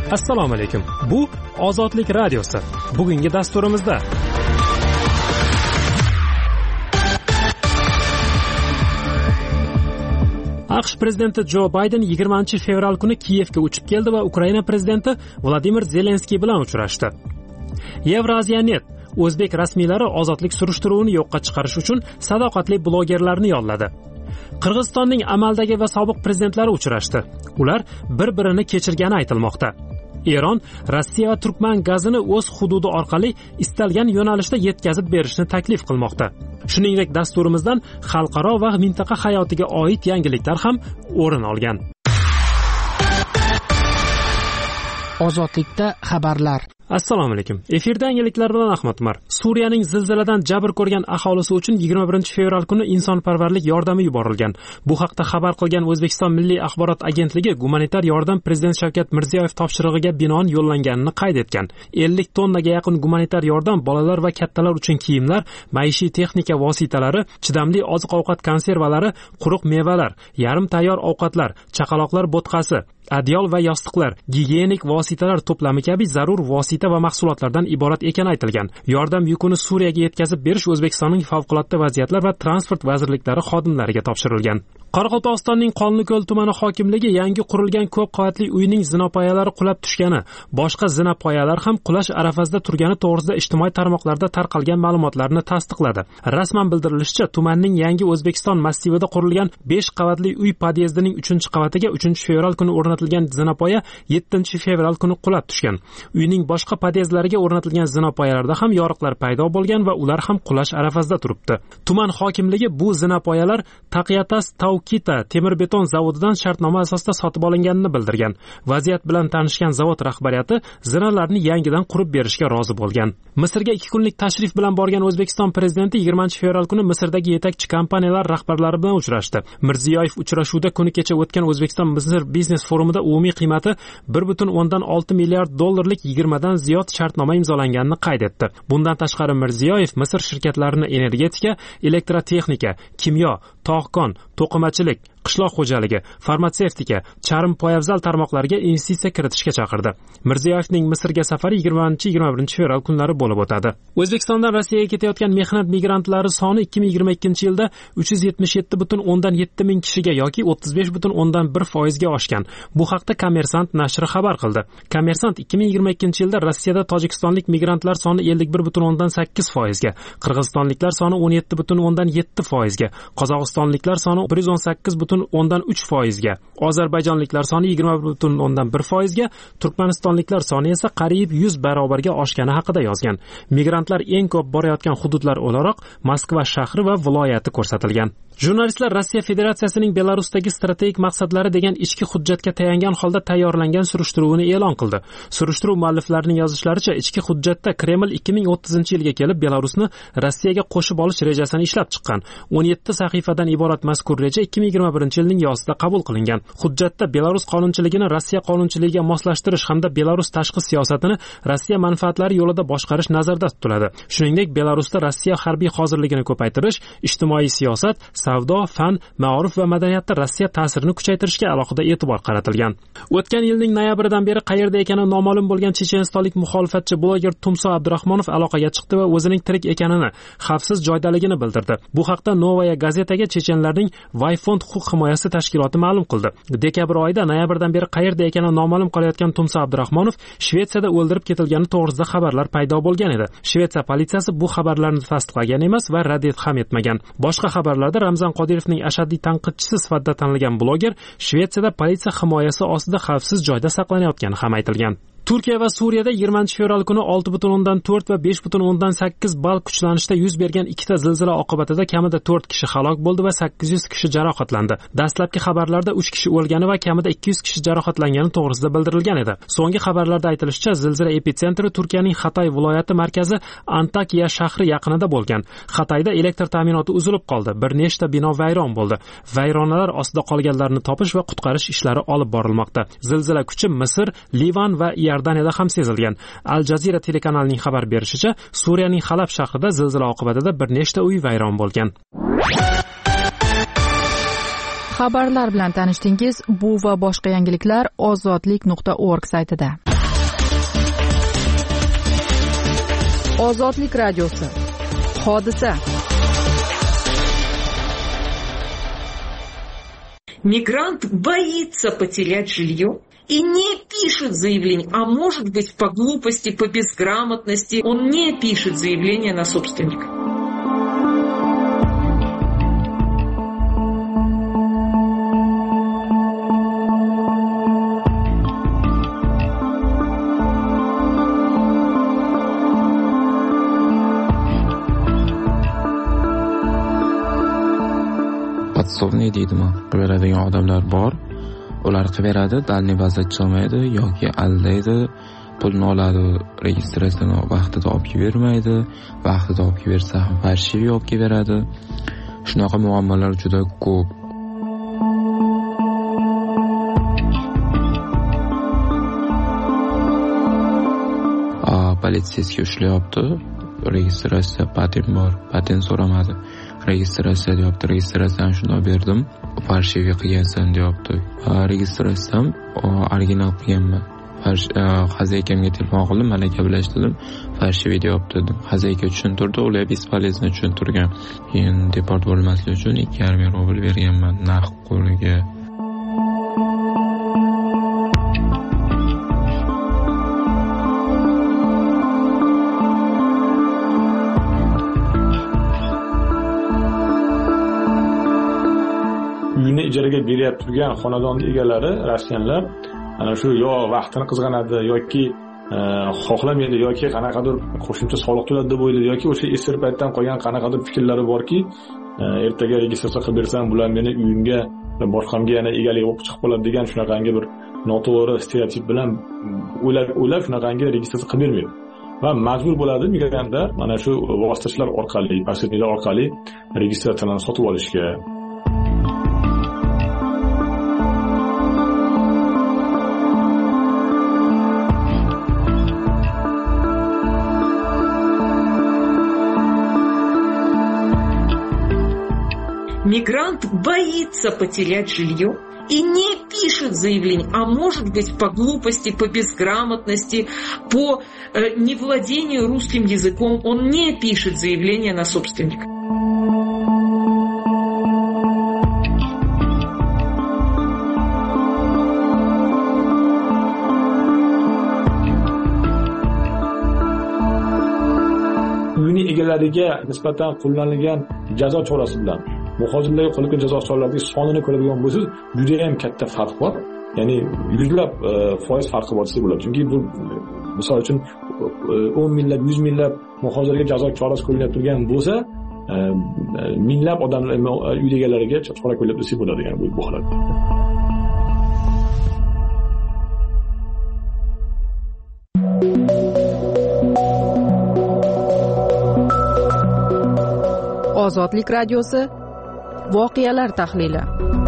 Assalomu alaykum. Bu Ozodlik radiosi. Bugungi dasturimizda AQSh prezidenti Jo Bayden 20-fevral kuni Kiyevga uchib keldi va Ukraina prezidenti Vladimir Zelenskiy bilan uchrashdi. Yevraziyanet o'zbek rasmiylari ozodlik surishtiruvini yo'qqa chiqarish uchun sadoqatli blogerlarni yolladi. Qirg'izistonning amaldagi va sobiq prezidentlari uchrashdi. Ular bir-birini kechirgani aytilmoqda. Eron Rossiya va Turkman gazini o'z hududi orqali istalgan yo'nalishda yetkazib berishni taklif qilmoqda. Shuningdek, dasturimizdan xalqaro va mintaqa hayotiga oid yangiliklar ham o'rin olgan. Ozodlikda xabarlar. Assalomu alaykum. Efirda yangiliklar bilan Ahmad Umar. Suriyaning zilziladan jabr ko'rgan aholisi uchun 21-fevral kuni insonparvarlik yordami yuborilgan. Bu haqda xabar qilgan O'zbekiston Milliy axborot agentligi gumanitar yordam Prezident Shavkat Mirziyoyev topshirig'iga binoan yo'llanganini qayd etgan. 50 tonnaga yaqin gumanitar yordam bolalar va kattalar uchun kiyimlar, maishiy texnika vositalari, chidamli oziq-ovqat konservalari, quruq mevalar, yarim tayyor ovqatlar, chaqaloqlar bo'tqasi, adyol va yostiqlar, gigiyenik vositalar to'plami kabi zarur vosita va mahsulotlardan iborat ekani aytilgan. Yordam yukini Suriyaga yetkazib berish O'zbekistonning favqulodda vaziyatlar va transport vazirliklari xodimlariga topshirilgan. Qoraqalpog'istonning Qonliko'l tumani hokimligi yangi qurilgan ko'p qavatli uyning zinapoyalari qulab tushgani, boshqa zinapoyalar ham qulash arafasida turgani to'g'risida ijtimoiy tarmoqlarda tarqalgan ma'lumotlarni tasdiqladi. Rasman bildirilishicha, tumanning yangi O'zbekiston massivida qurilgan 5 qavatli uy podyezdining 3-qavatiga 3-fevral kuni o'rnatilgan zinapoya 7-fevral kuni qulab tushgan. Uyning boshqa podyezdlariga o'rnatilgan zinapoyalarda ham yoriqlar paydo bo'lgan va ular ham qulash arafasida turibdi. Tuman hokimligi bu zinapoyalar Taqiyatas Taukita temir beton zavodidan shartnoma asosida sotib olinganini bildirgan. Vaziyat bilan tanishgan zavod rahbariyati zinalarni yangidan qurib berishga rozi bo'lgan. Misrga 2 kunlik tashrif bilan borgan O'zbekiston prezidenti 20-fevral kuni Misrdagi yetakchi kompaniyalar rahbarlari bilan uchrashdi. Mirziyoyev uchrashuvda kuni kecha o'tgan O'zbekiston-Misr biznes forumida umumiy qiymati 1.6 milliard dollarlik 20 dan ziyod shartnoma imzolanganini qayd etdi. Bundan tashqari Mirziyoyev Misr shirkatlarini energetika, elektrotexnika, kimyo, tog'kon, to'qimachilik, qishloq xo'jaligi, farmatsevtika, charm poyabzal tarmoqlariga investitsiya kiritishga chaqirdi. Mirziyoyevning Misrga safari 20-21 kunlari bo'lib o'tadi. O'zbekistondan Rossiyaga ketayotgan mehnat migrantlari soni 2022-yilda 377,7 ming kishiga yoki 35,1% ga oshgan. Bu haqda Kommersant nashri xabar qildi. Kommersant 2022-yilda Rossiyada tojikistonlik migrantlar soni 51,8% ga, qirg'izistonliklar soni 17,7% ga, qozog'istonliklar soni 118,3% ga, ozarbayjonliklar soni 20,1% ga, turkmanistonliklar soni esa qariyb 100 barobarga oshgani haqida yozgan. Migrantlar eng ko'p borayotgan hududlar o'laroq Moskva shahri va viloyati ko'rsatilgan. Jurnalistlar Rossiya Federatsiyasining Belarusdagi strategik maqsadlari degan ichki hujjatga tayangan holda tayyorlangan surishtiruvini e'lon qildi. Surishtiruv mualliflarining yozishlaricha, ichki hujjatda Kreml 2030-yilga kelib Belarusni Rossiyaga qo'shib olish rejasini ishlab chiqqan. 17 sahifadan iborat mazkur reja 2021-yilning yozida qabul qilingan. Hujjatda Belarus qonunchiligini Rossiya qonunchiligiga moslashtirish hamda Belarus tashqi siyosatini Rossiya manfaatlari yo'lida boshqarish nazarda tutiladi. Shuningdek, Belarusda Rossiya harbiy hozirligini ko'paytirish, ijtimoiy siyosat, savdo, fan, ma'rif va madaniyatda Rossiya ta'sirini kuchaytirishga alohida e'tibor qaratilgan. O'tgan yilning noyabridan beri qayerda ekani noma'lum bo'lgan chechenistonlik muxolifatchi bloger Tumso Abdurahmonov aloqaga chiqdi va o'zining tirik ekanini, xavfsiz joydaligini bildirdi. Bu haqda Novaya gazetaga chechenlarning Vayfond huquq himoyasi tashkiloti ma'lum qildi. Dekabr oyida noyabrdan beri qayerda ekani noma'lum qolayotgan Tumso Abdurahmonov Shvetsiyada o'ldirib ketilgani to'g'risida xabarlar paydo bo'lgan edi. Shvetsiya politsiyasi bu xabarlarni tasdiqlagan emas va rad ham etmagan. Boshqa xabarlarda Ramzan Qodirovning ashaddiy tanqidchisi sifatida tanilgan bloger Shvetsiyada politsiya himoyasi ostida xavfsiz joyda saqlanayotgani ham aytilgan. Turkiya va Suriyada 20-fevral kuni 6.4 va 5.8 ball kuchlanishda yuz bergan ikkita zilzila oqibatida kamida 4 kishi halok bo'ldi va 800 kishi jarohatlandi. Dastlabki xabarlarda 3 kishi o'lgani va kamida 200 kishi jarohatlangani to'g'risida bildirilgan edi. So'nggi xabarlarda aytilishicha, zilzila epitsentri Turkiyaning Xatay viloyati markazi Antakya shahri yaqinida bo'lgan. Xatayda elektr ta'minoti uzilib qoldi. Bir nechta bino vayron bo'ldi. Vayronalar ostida qolganlarni topish va qutqarish ishlari olib borilmoqda. Zilzila kuchi Misr, Livan va Iordaniyada ham sezilgan. Al Jazeera telekanalining xabar berishicha, Suriyaning Halab shahrida zilzila oqibatida bir nechta uy vayron bo'lgan. Xabarlar bilan tanishdingiz. Bu va boshqa yangiliklar ozodlik.org saytida. Ozodlik radiosi. Hodisa. Мигрант боится потерять жилье и не пишет заявление, а может быть по глупости, по безграмотности, он не пишет заявление на собственника. Podsovniy deydimi, beradigan odamlar bor. Ular qilaveradi, dalniy vaziyat chiqmaydi yoki aldaydi, pulni oladi, registratsiyani vaqtida olib bermaydi, vaqtida olib bersa ham farshiviy olib beradi. Shunaqa muammolar juda ko'p. Politsiyasiga ushlayapti. Registratsiya patent bor, patent so'ramadi. Registratsiya deyapti, registratsiyani shunday berdim, farshiviy qilgansan deyapti. Registratsiyam original qilganman. Xazaykamga telefon qildim, malaka bilan ishladim, farshiviy deyapti dedim. Xazayka tushuntirdi, ular bespolezno tushuntirgan. Keyin deport bo'lmaslik uchun 2,5 rubl berganman naqd qo'liga. Uyini ijaraga beryapti turgan xonadon egalari, rossiyanlar, ana shu yo vaqtini qizg'anadi yoki xohlamaydi yoki qanaqadir qo'shimcha soliq to'ladi deb o'ylaydi yoki o'sha esir paytdan qolgan qanaqadir fikrlari borki, ertaga registratsiya qilib bersam, bular meni uyimga boshqamga yana egalik bo'lib chiqib qoladi degan shunaqangi bir noto'g'ri stereotip bilan o'ylab shunaqangi registratsiya qilib bermaydi. Va majbur bo'ladi migrantlar mana shu vositachilar orqali, posredniklar orqali registratsiyalarni sotib olishga. Мигрант боится потерять жилье и не пишет заявление, а может быть по глупости, по безграмотности, по невладению русским языком, он не пишет заявление на собственника. Uyni egalariga nisbatan qo'llanilgan jazo chorasi bilan muhojirlarga qo'llangan jazo choralarining sonini ko'radigan bo'lsangiz, juda ham katta farq bor. Ya'ni yuzlab foiz farqi bor desa bo'ladi. Chunki bu misol uchun 10 minglab, 100 minglab muhojirga jazo chorasi qo'llanib turgan bo'lsa, minglab odamlar uy egalariga chora qo'llab desa bo'ladi, ya'ni bu holatda. Ozodlik radiosi. Voqealar tahlili.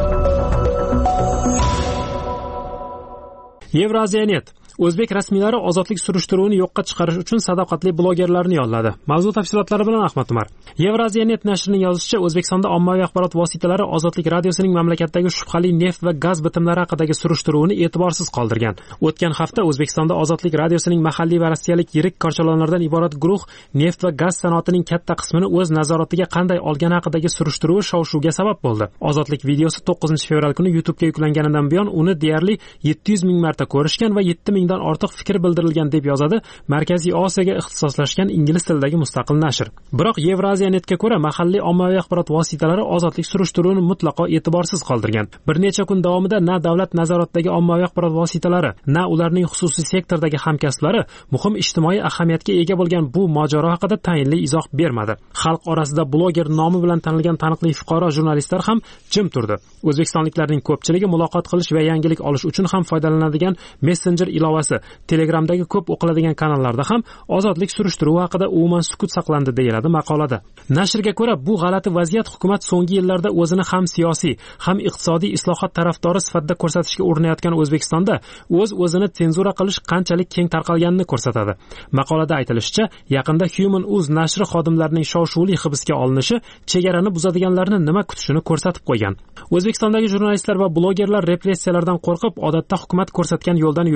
Yevraziyanet. O'zbek rasmiylari ozodlik surishtiruvini yo'qqa chiqarish uchun sadoqatli blogerlarni yolladi. Mavzu tafsilotlari bilan Ahmad Umar. Yevraziyanet nashrining yozishicha, O'zbekistonda ommaviy axborot vositalari Ozodlik radiosining mamlakatdagi shubhali neft va gaz bitimlari haqidagi surishtiruvini e'tiborsiz qoldirgan. O'tgan hafta O'zbekistonda Ozodlik radiosining mahalliy va rossiyalik yirik korchalonlardan iborat guruh neft va gaz sanoatining katta qismini o'z nazoratiga qanday olgani haqidagi surishtiruvi shov-shuvga sabab bo'ldi. Ozodlik videosi 9-fevral kuni YouTube'ga yuklanganidan buyon uni deyarli 700 ming marta ko'rishgan va 7 mingdan ortiq fikr bildirilgan deb yozadi Markaziy Osiyoga ixtisoslashgan ingliz tilidagi mustaqil nashr. Biroq Yevraziyanetga ko'ra, mahalliy ommaviy axborot vositalari ozodlik surishtiruvini mutlaqo e'tiborsiz qoldirgan. Bir necha kun davomida na davlat nazoratidagi ommaviy axborot vositalari, na ularning xususiy sektordagi hamkasblari muhim ijtimoiy ahamiyatga ega bo'lgan bu mojaro haqida tayinli izoh bermadi. Xalq orasida bloger nomi bilan tanilgan taniqli fuqaro jurnalistlar ham jim turdi. O'zbekistonliklarning ko'pchiligi muloqot qilish va yangilik olish uchun ham foydalanadigan Messenger ilovasi, Telegramdagi ko'p o'qiladigan kanallarda ham ozodlik surishtiruvi haqida umuman sukut saqlandi deyiladi maqolada. Nashrga ko'ra, bu g'alati vaziyat hukumat so'nggi yillarda o'zini ham siyosiy, ham iqtisodiy islohot tarafdori sifatida ko'rsatishga urinayotgan O'zbekistonda o'zini senzura qilish qanchalik keng tarqalganini ko'rsatadi. Maqolada aytilishicha, yaqinda Human.uz nashri xodimlarining shov-shuvli hibsga olinishi chegarani buzadiganlarni nima kutishini ko'rsatib qo'ygan. O'zbekistondagi jurnalistlar va blogerlar repressiyalardan qo'rqib, odatda hukumat ko'rsatgan yo'ldan yurishni afzal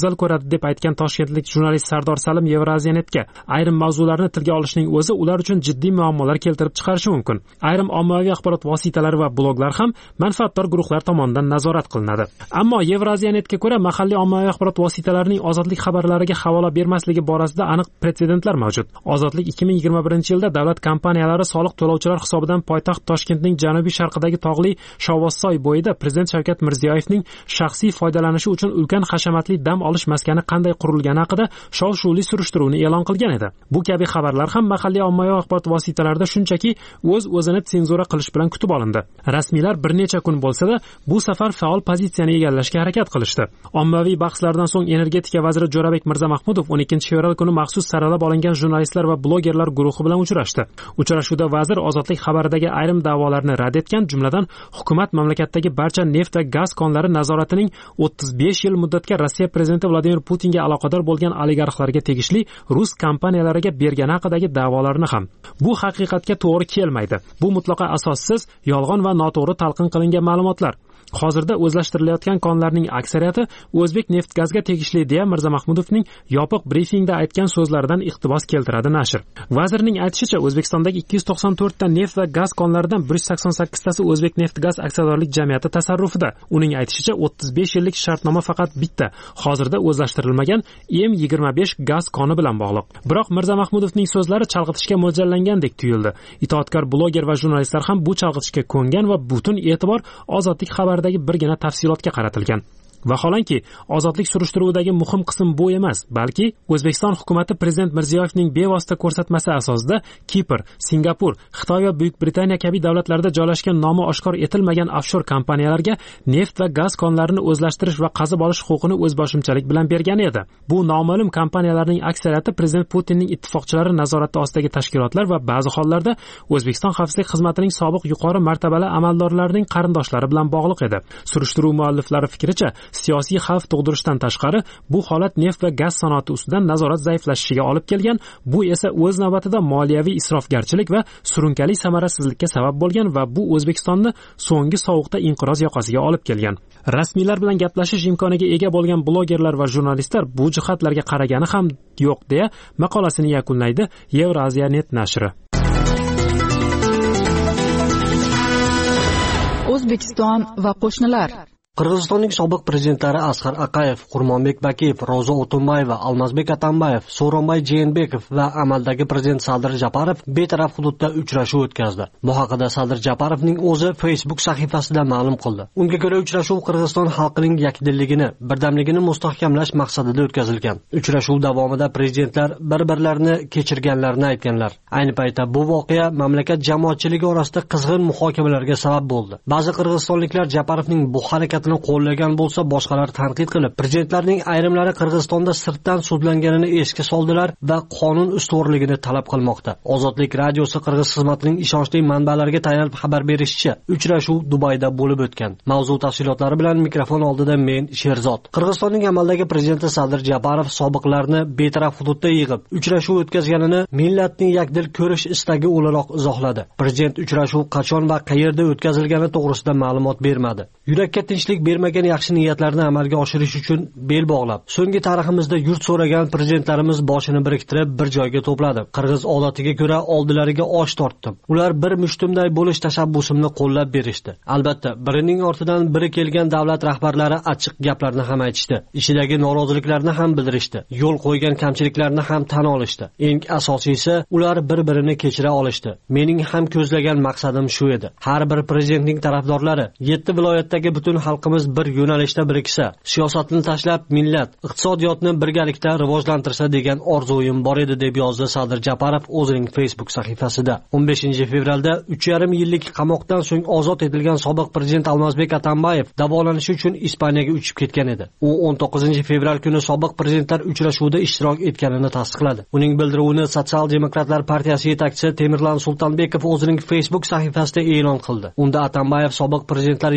afzal ko'radi deb aytgan toshkentlik jurnalist Sardor Salim Yevraziyonetga ayrim mavzularni tilga olishning o'zi ular uchun jiddiy muammolar keltirib chiqarishi mumkin. Ayrim ommaviy axborot vositalari va bloglar ham manfaatdor guruhlar tomonidan nazorat qilinadi. Ammo Yevraziyonetga ko'ra mahalliy ommaviy axborot vositalarining ozodlik xabarlariga havola bermasligi borasida aniq pretsedentlar mavjud. Ozodlik 2021-yilda davlat kompaniyalari soliq to'lovchilar hisobidan poytaxt Toshkentning janubiy sharqidagi tog'li Shovvozsoy bo'yida Prezident Shavkat Mirziyoyevning shaxsiy foydalanishi uchun ulkan hashamatli dam olish maskani qanday qurilgani haqida shov-shuvli surishtiruvni e'lon qilgan edi. Bu kabi xabarlar ham mahalliy ommaviy axborot vositalarida shunchaki o'z-o'zini senzura qilish bilan kutib olindi. Rasmiylar bir necha kun bo'lsa-da, bu safar faol pozitsiyani egallashga harakat qilishdi. Ommaviy bahslardan so'ng energetika vaziri Jo'rabek Mirzamahmudov 12-fevral kuni maxsus saralab olingan jurnalistlar va blogerlar guruhi bilan uchrashdi. Uchrashuvda vazir ozodlik xabaridagi ayrim da'volarni rad etgan, jumladan hukumat mamlakatdagi barcha neft va gaz konlari nazoratining 35 yil muddatga Rossiya prezidenti Vladimir Putinga aloqador bo'lgan oligarxlarga tegishli rus kompaniyalariga bergani haqidagi da'volarni ham. Bu haqiqatga to'g'ri kelmaydi. Bu mutlaqo asossiz, yolg'on va noto'g'ri talqin qilingan ma'lumotlar. Hozirda o'zlashtirilayotgan konlarning aksariyati O'zbek neft gazga tegishli deya Mirzamahmudovning yopiq brifingda aytgan so'zlaridan iqtibos keltiradi nashr. Vazirning aytishicha, O'zbekistondagi 294 ta neft va gaz konlaridan 188 tasi O'zbek neft gaz aksiyadorlik jamiyati tasarrufida. Uning aytishicha, 35 yillik shartnoma faqat bitta, hozirda o'zlashtirilmagan M25 gaz koni bilan bog'liq. Biroq Mirzamahmudovning so'zlari chalg'itishga mo'ljallangandek tuyuldi. Itoatkor bloger va jurnalistlar ham bu chalg'itishga ko'ngan va butun e'tibor ozodlik xabaridagi birgina tafsilotga qaratilgan. Vaholanki, ozodlik surishtiruvidagi muhim qism bu emas, balki O'zbekiston hukumatı Prezident Mirziyoyevning bevosita ko'rsatmasi asosida Kipr, Singapur, Xitoy va Buyuk Britaniya kabi davlatlarda joylashgan nomi oshkor etilmagan offshor kompaniyalarga neft va gaz konlarini o'zlashtirish va qazib olish huquqini o'zboshimchalik bilan bergan edi. Bu noma'lum kompaniyalarning aksariyati Prezident Putinning ittifoqchilari nazorati ostidagi tashkilotlar va ba'zi hollarda O'zbekiston xavfsizlik xizmatining sobiq yuqori martabali amaldorlarining qarindoshlari bilan bog'liq edi. Surishtiruv mualliflari fikricha, siyosiy xavf tug'dirishdan tashqari, bu holat neft va gaz sanoati ustidan nazorat zaiflashishiga olib kelgan, bu esa o'z navbatida moliyaviy isrofgarchilik va surunkali samarasizlikka sabab bo'lgan va bu O'zbekistonni so'nggi sovuqda inqiroz yoqasiga olib kelgan. Rasmiylar bilan gaplashish imkoniga ega bo'lgan blogerlar va jurnalistlar bu jihatlarga qaragani ham yo'q deya maqolasini yakunlaydi Yevraziya.net nashri. O'zbekiston va qo'shnilar. Qirg'izistonning sobiq prezidentlari Asqar Aqayev, Qurmonbek Bakiyev, Ro'za O'tunbayeva, Almazbek Atambayev, So'ronbay Jeenbekov va amaldagi prezident Sadir Japarov betaraf hududda uchrashuv o'tkazdi. Bu haqida Sadir Japarovning o'zi Facebook sahifasida ma'lum qildi. Unga ko'ra, uchrashuv Qirg'iziston xalqining yakdilligini, birdamligini mustahkamlash maqsadida o'tkazilgan. Uchrashuv davomida prezidentlar bir-birlarini kechirganlarini aytganlar. Ayni paytda bu voqea mamlakat jamoatchiligi orasida qizg'in muhokamalarga sabab bo'ldi. Ba'zi qirg'izistonliklar Japarovning bu harakati qo'llagan bo'lsa, boshqalar tanqid qilib, prezidentlarning ayrimlari Qirg'izistonda sirtdan sudlanganini esga soldilar va qonun ustuvorligini talab qilmoqda. Ozodlik radiosi Qirg'iz xizmatining ishonchli manbalariga tayanib xabar berishicha, uchrashuv Dubayda bo'lib o'tgan. Mavzu tafsilotlari bilan mikrofon oldida men Sherzod. Qirg'izistonning amaldagi prezidenti Sadir Japarov sobiqlarni betaraf hududda yig'ib, uchrashuv o'tkazganini millatning yakdil ko'rish istagi o'laroq izohladi. Prezident uchrashuv qachon va qayerda o'tkazilgani to'g'risida ma'lumot bermadi. Yurakka tinchlik bermagan yaxshi niyatlarni amalga oshirish uchun bel bog'lab, so'nggi tariximizda yurt so'ragan prezidentlarimiz boshini biriktirib bir joyga to'pladi. Qirg'iz odatiga ko'ra oldilariga osh tortdim. Ular bir mushtumday bo'lish tashabbusimni qo'llab berishdi. Albatta, birining ortidan biri kelgan davlat rahbarlari achchiq gaplarni ham aytishdi. Ishidagi noroziliklarni ham bildirishdi. Yo'l qo'ygan kamchiliklarni ham tan olishdi. Eng asosiysi, ular bir-birini kechira olishdi. Mening ham ko'zlagan maqsadim shu edi. Har bir prezidentning tarafdorlari 7 viloyatdagi butun xalqimiz bir yo'nalishda biriksa, siyosatni tashlab millat, iqtisodiyotni birgalikda rivojlantirsa degan orzuim bor edi, deb yozdi Sadir Japarov o'zining Facebook sahifasida. 15-fevralda 3,5 yillik qamoqdan so'ng ozod etilgan sobiq prezident Almazbek Atambayev davolanish uchun Ispaniyaga uchib ketgan edi. U 19-fevral kuni sobiq prezidentlar uchrashuvida ishtirok etganini tasdiqladi. Uning bildiruvini Sotsial demokratlar partiyasi yetakchisi Temirlan Sultonbekov o'zining Facebook sahifasida e'lon qildi. Unda Atambayev sobiq prezidentlar yig'ilishi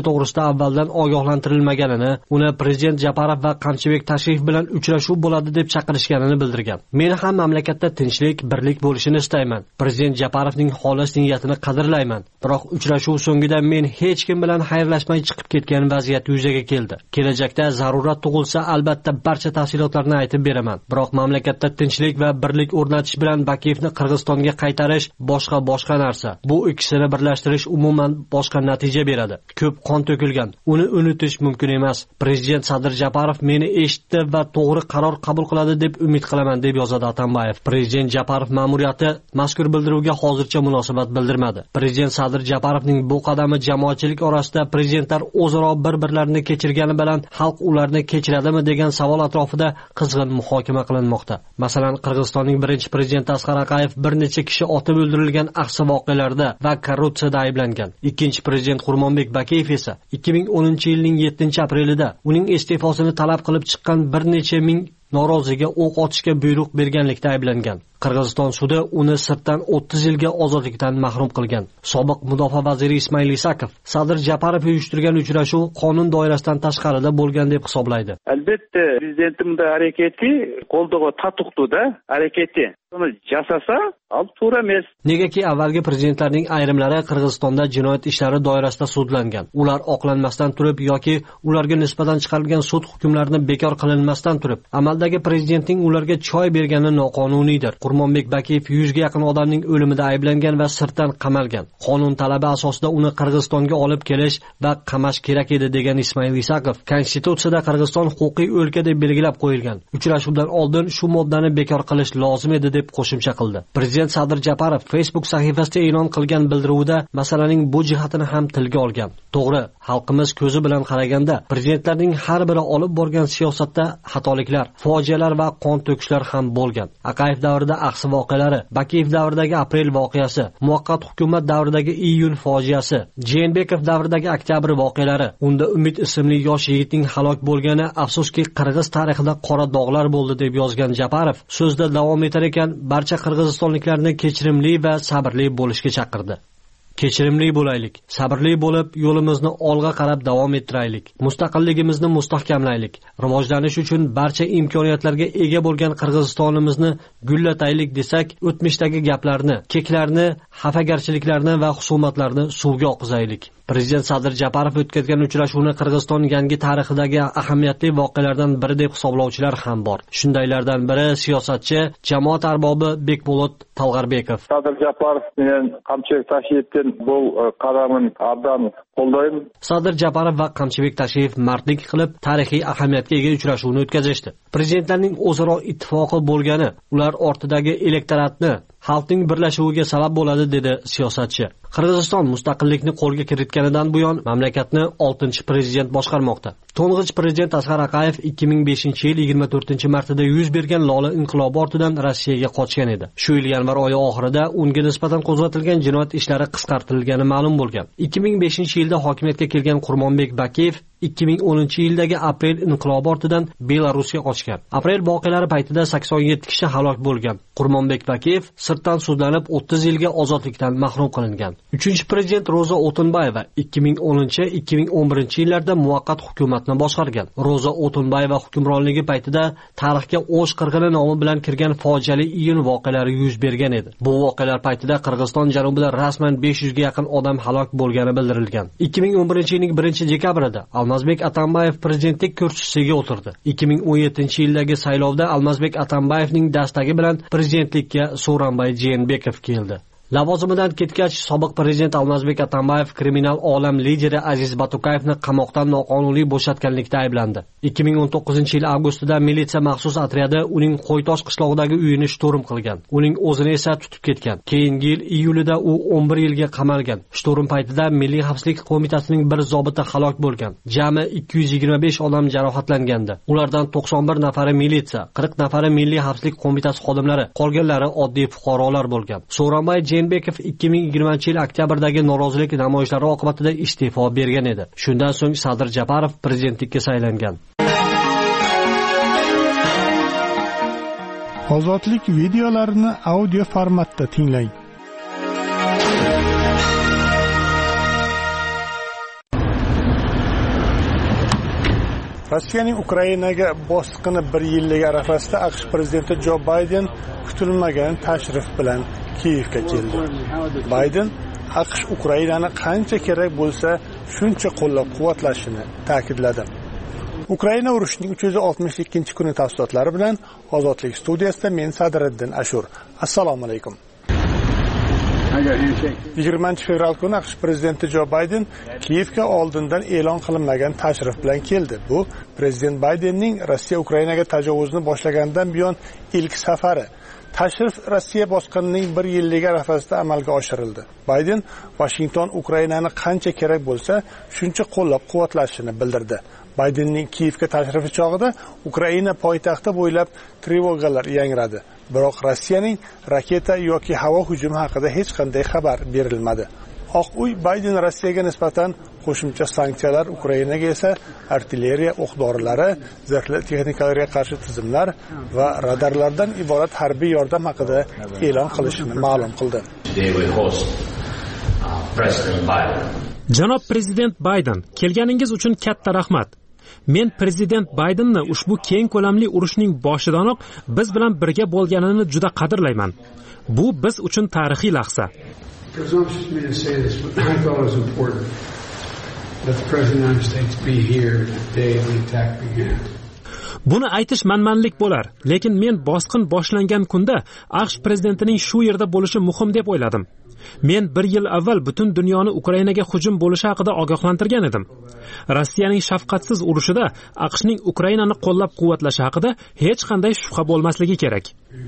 to'g'risida avvaldan ogohlantirilmaganini, uni prezident Japarov va Qamchibek Tashev bilan uchrashuv bo'ladi deb chaqirishganini bildirgan. Men ham mamlakatda tinchlik, birlik bo'lishini istayman. Prezident Japarovning xolis niyatini qadrlayman. Biroq uchrashuv so'ngida men hech kim bilan xayrlashmay chiqib ketgan vaziyat yuzaga keldi. Kelajakda zarurat tug'ilsa, albatta barcha tafsilotlarni aytib beraman. Biroq mamlakatda tinchlik va birlik o'rnatish bilan Bakiyevni Qirg'izistonga qaytarish boshqa narsa. Bu ikkisini birlashtirish umuman boshqa natija beradi. Ko'p qon to'kilgan. Uni unutish mumkin emas. Prezident Sadir Japarov meni eshitdi va to'g'ri qaror qabul qiladi deb umid qilaman, deb yozadi Atambayev. Prezident Japarov ma'muriyati mazkur bildiruvga hozircha munosabat bildirmadi. Prezident Sadir Japarovning bu qadami jamoatchilik orasida prezidentlar o'zaro bir-birlarini kechirgani bilan xalq ularni kechiradimi degan savol atrofida qizg'in muhokama qilinmoqda. Masalan, Qirg'izistonning birinchi prezidenti Asqar Aqayev bir necha kishi otib o'ldirilgan ahsi voqealarda va korrupsiyada ayblangan. Ikkinchi prezident Qurmonbek Bakiyev esa 2010-yilning 7-aprelida uning iste'fosini talab qilib chiqqan bir necha ming noroziga o'q otishga buyruq berganlikda ayblangan. Qirg'iziston sudi uni sirtdan 30 yilga ozodlikdan mahrum qilgan. Sobiq mudofaa vaziri Ismoil Isakov Sadir Japarov uyushtirgan uchrashuv qonun doirasidan tashqarida bo'lgan deb hisoblaydi. Albatta, prezidentimning harakati qo'ldoqqa tatuqdi-da, harakati. Uni jasasa, al to'g'ri emas. Negaki avvalgi prezidentlarning ayrimlari Qirg'izistonda jinoyat ishlari doirasida sudlangan. Ular oqlanmasdan turib yoki ularga nisbatan chiqarilgan sud hukmlarini bekor qilinmasdan turib, amaldagi prezidentning ularga choy bergani noqonuniydir. Qurmonbek Bakiyev 100 ga yaqin odamning o'limida ayblangan va sirtdan qamalgan. Qonun talabi asosida uni Qirg'izistonga olib kelish va qamash kerak edi degan Ismoil Isakov Konstitutsiyada Qirg'iziston huquqiy o'lka deb belgilab qo'yilgan. Uchrashuvdan oldin shu moddani bekor qilish lozim edi deb qo'shimcha qildi. Prezident Sadir Japarov Facebook sahifasida e'lon qilgan bildiruvda masalaning bu jihatini ham tilga olgan. To'g'ri, xalqimiz ko'zi bilan qaraganda prezidentlarning har biri olib borgan siyosatda xatoliklar, fojialar va qon to'kishlar ham bo'lgan. Aqayev davrida ahsi voqealari, Bakiyev davridagi aprel voqeasi, muvaqqat hukumat davridagi iyun fojiasi, Jeenbekov davridagi oktyabr voqealari, unda Umid ismli yosh yigitning halok bo'lgani afsuski Qirg'iz tarixida qora dog'lar bo'ldi deb yozgan Japarov so'zda davom etar ekan, barcha qirg'izistonliklarni kechirimli va sabrli bo'lishga chaqirdi. Kechirimli bo'laylik, sabrli bo'lib, yo'limizni olg'a qarab davom ettiraylik. Mustaqilligimizni mustahkamlaylik. Rivojlanish uchun barcha imkoniyatlarga ega bo'lgan Qirg'izistonimizni gullataylik desak, o'tmishdagi gaplarni, keklarni, xafagarchiliklarni va husumatlarni suvga oqizaylik. Prezident Sadir Japarov o'tkazgan uchrashuvni Qirg'iziston yangi tarixidagi ahamiyatli voqealardan biri deb hisoblovchilar ham bor. Shundaylardan biri siyosatchi, jamoat arbobi Bekbolot Talg'arbekov. Sadir Japarov bilan Qamchibek Tashevning bu qadamini abdan qo'llayman. Sadir Japarov va Qamchibek Tashev mardlik qilib tarixiy ahamiyatga ega uchrashuvni o'tkazishdi. Prezidentlarning o'zaro ittifoqi bo'lgani ular ortidagi elektoratni xalqning birlashuviga sabab bo'ladi, dedi siyosatchi. Qirg'iziston mustaqillikni qo'lga kiritganidan buyon mamlakatni 6-prezident boshqarmoqda. To'ng'ich prezident Asqar Aqayev 2005-yil 24-martida yuz bergan Lola inqilobi ortidan Rossiyaga qochgan edi. Shu yil yanvar oyi oxirida unga nisbatan qo'zg'atilgan jinoyat ishlari qisqartirilgani ma'lum bo'lgan. 2005-yilda hokimiyatga kelgan Qurmonbek Bakiyev 2010-yildagi aprel inqilobi ortidan Belarusga qochgan. Aprel voqealari paytida 87 kishi halok bo'lgan. Qurmonbek Bakiyev sirtdan sudlanib 30 yilga ozodlikdan mahrum qilingan. 3-prezident Roza O'tinbayeva 2010-2011-yillarda muvaqqat hukumatni boshqargan. Roza O'tinbayeva hukmronligi paytida tarixga O'sh qirg'ini nomi bilan kirgan fojiali iyun voqealari yuz bergan edi. Bu voqealar paytida Qirg'iziston janubida rasman 500 ga yaqin odam halok bo'lgani bildirilgan. 2011-yilning 1-dekabrida Almazbek Atambayev prezidentlik kursisiga o'tirdi. 2017-yildagi saylovda Almazbek Atambayevning dastagi bilan prezidentlikka Sooronbay Jeenbekov keldi. Lavozimidan ketgach, sobiq prezident Almazbek Atambayev kriminal olam lideri Aziz Batukayevni qamoqdan noqonuniy bo'shatganlikda ayblandi. 2019-yil avgustida militsiya maxsus otryadi uning Qo'ytosh qishlog'idagi uyini shturm qilgan. Uning o'zini esa tutib ketgan. Keyingi yil iyulida u 11 yilga qamalgan. Shturm paytida Milliy xavfsizlik qo'mitasining bir zobiti halok bo'lgan. Jami 225 odam jarohatlangandi. Ulardan 91 nafari militsiya, 40 nafari Milliy xavfsizlik qo'mitasi xodimlari, qolganlari oddiy fuqarolar bo'lgan. Sooronbay Jeenbekov 2020-yil oktyabrdagi norozilik namoyishlari oqibatida iste'fo bergan edi. Shundan so'ng Sadir Japarov prezidentlikka saylangan. Ozodlik videolarini audio formatda tinglang. Rossiyaning Ukrainaga bosqini 1 yillik arafasida AQSh prezidenti Jo Bayden kutilmagan tashrif bilan Kiyevga keldi. Bayden AQSh Ukrainani qancha kerak bo'lsa, shuncha qo'llab-quvvatlashini ta'kidladi. Ukraina urushining 362-kuni tafsilotlari bilan Ozodlik studiyasida men Sadriddin Ashur. Assalomu alaykum. 20 fevral kuni AQSh prezidenti Jo Bayden Kiyevga oldindan e'lon qilinmagan tashrif bilan keldi. Bu prezident Baydenning Rossiya Ukrainaga tajovuzni boshlagandan buyon ilk safari. Tashrif Rossiya bosqinining 1 yilligi arafasida amalga oshirildi. Bayden Washington Ukrainani qancha kerak bo'lsa, shuncha qo'llab-quvvatlashini bildirdi. Baydenning Kiyevga tashrifi chog'ida Ukraina poytaxti bo'ylab trevogalar yangradi. Biroq Rossiyaning raketa yoki havo hujumi haqida hech qanday xabar berilmadi. Oq uy Bayden Rossiyaga nisbatan qo'shimcha sanksiyalar, Ukrainaga esa artilleriya o'q-dorilari, zirhli texnikalarga qarshi tizimlar va radarlardan iborat harbiy yordam haqida e'lon qilishini ma'lum qildi. Janob prezident Bayden, kelganingiz uchun katta rahmat. Men prezident Baydenni ushbu keng ko'lamli urushning boshidanoq biz bilan birga bo'lganini juda qadrlayman. Bu biz uchun tarixiy lahza. Buni aytish manmanlik bo'lar, lekin men bosqin boshlangan kunda AQSh prezidentining shu yerda bo'lishi muhim deb o'yladim. Men 1 yil avval butun dunyoni Ukrainaga hujum bo'lishi haqida ogohlantirgan edim. Rossiyaning shafqatsiz urushida AQShning Ukrainani qo'llab-quvvatlashi haqida hech qanday shubha bo'lmasligi kerak.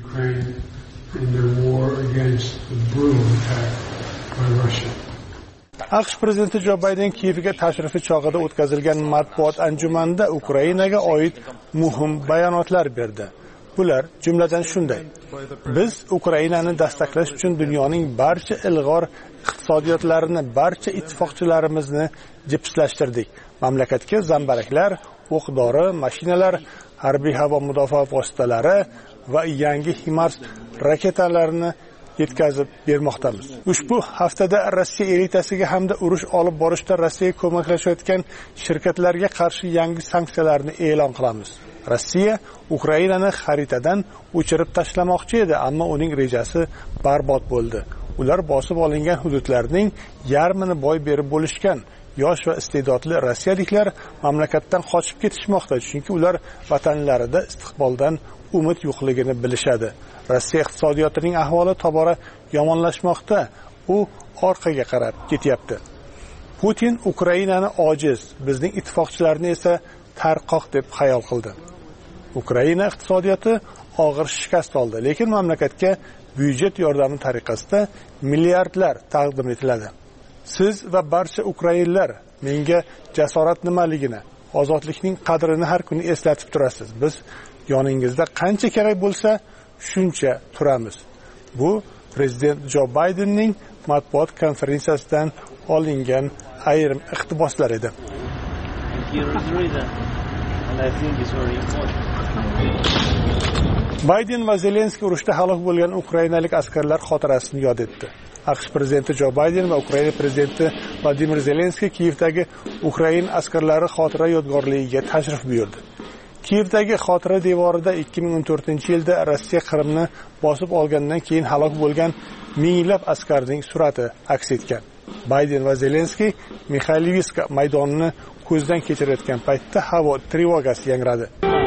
AQSh prezidenti Jo Bayden Kiyevga tashrifi chog'ida o'tkazilgan matbuot anjumanida Ukrainaga oid muhim bayonotlar berdi. Bular jumladan shunday: biz Ukrainani dastaqlash uchun dunyoning barcha ilg'or iqtisodiyotlarini, barcha ittifoqchilarimizni jipslashtirdik. Mamlakatga zambaraklar, o'q-dori, mashinalar, harbiy havo mudofaa vositalari va yangi HIMARS raketalarini yetkazib bermoqdamiz. Ushbu haftada Rossiya elitasiga hamda urush olib borishda Rossiyaga ko'maklashayotgan shirkatlarga qarshi yangi sanksiyalarni e'lon qilamiz. Rossiya Ukrainani xaritadan o'chirib tashlamoqchi edi, ammo uning rejasi barbod bo'ldi. Ular bosib olingan hududlarning yarmini boy berib bo'lishgan. Yosh va iste'dodli rossiyaliklar mamlakatdan qochib ketishmoqda, chunki ular vatanlarida istiqboldan umid yo'qligini bilishadi. Rossiya iqtisodiyotining ahvoli tobora yomonlashmoqda. U orqaga qarab ketyapti. Putin Ukrainani ojiz, bizning ittifoqchilarni esa tarqoq deb xayol qildi. Ukraina iqtisodiyoti og'ir shikast oldi, lekin mamlakatga byudjet yordami tariqasida milliardlar taqdim etiladi. Siz va barcha ukrainlar menga jasorat nimaligini, ozodlikning qadrini har kuni eslatib turasiz. Biz yoningizda qancha kerak bo'lsa, shuncha turamiz. Bu prezident Jo Baydenning matbuot konferensiyasidan olingan ayrim iqtiboslar edi. Bayden va Zelenskiy urushda halok bo'lgan ukrainalik askarlar xotirasini yod etdi. AQSh prezidenti Jo Bayden va Ukraina prezidenti Vladimir Zelenskiy Kiyevdagi Ukraina askarlari xotira yodgorligiga tashrif buyurdi. Kiyevdagi xotira devorida 2014-yilda Rossiya Qrimni bosib olgandan keyin halok bo'lgan minglab askarning surati aks etgan. Bayden va Zelenskiy Mikhaylivska maydonini ko'zdan kechirayotgan paytda havo trevogasi yangradi.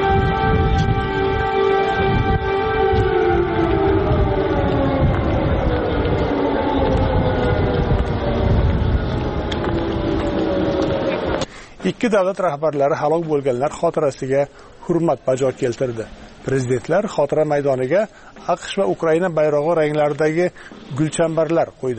Ikki davlat rahbarlari halok bo'lganlar xotirasiga hurmat bajo keltirdi. Prezidentlar xotira maydoniga AQSh va Ukraina bayrog'i ranglaridagi gulchambarlar qo'ydi.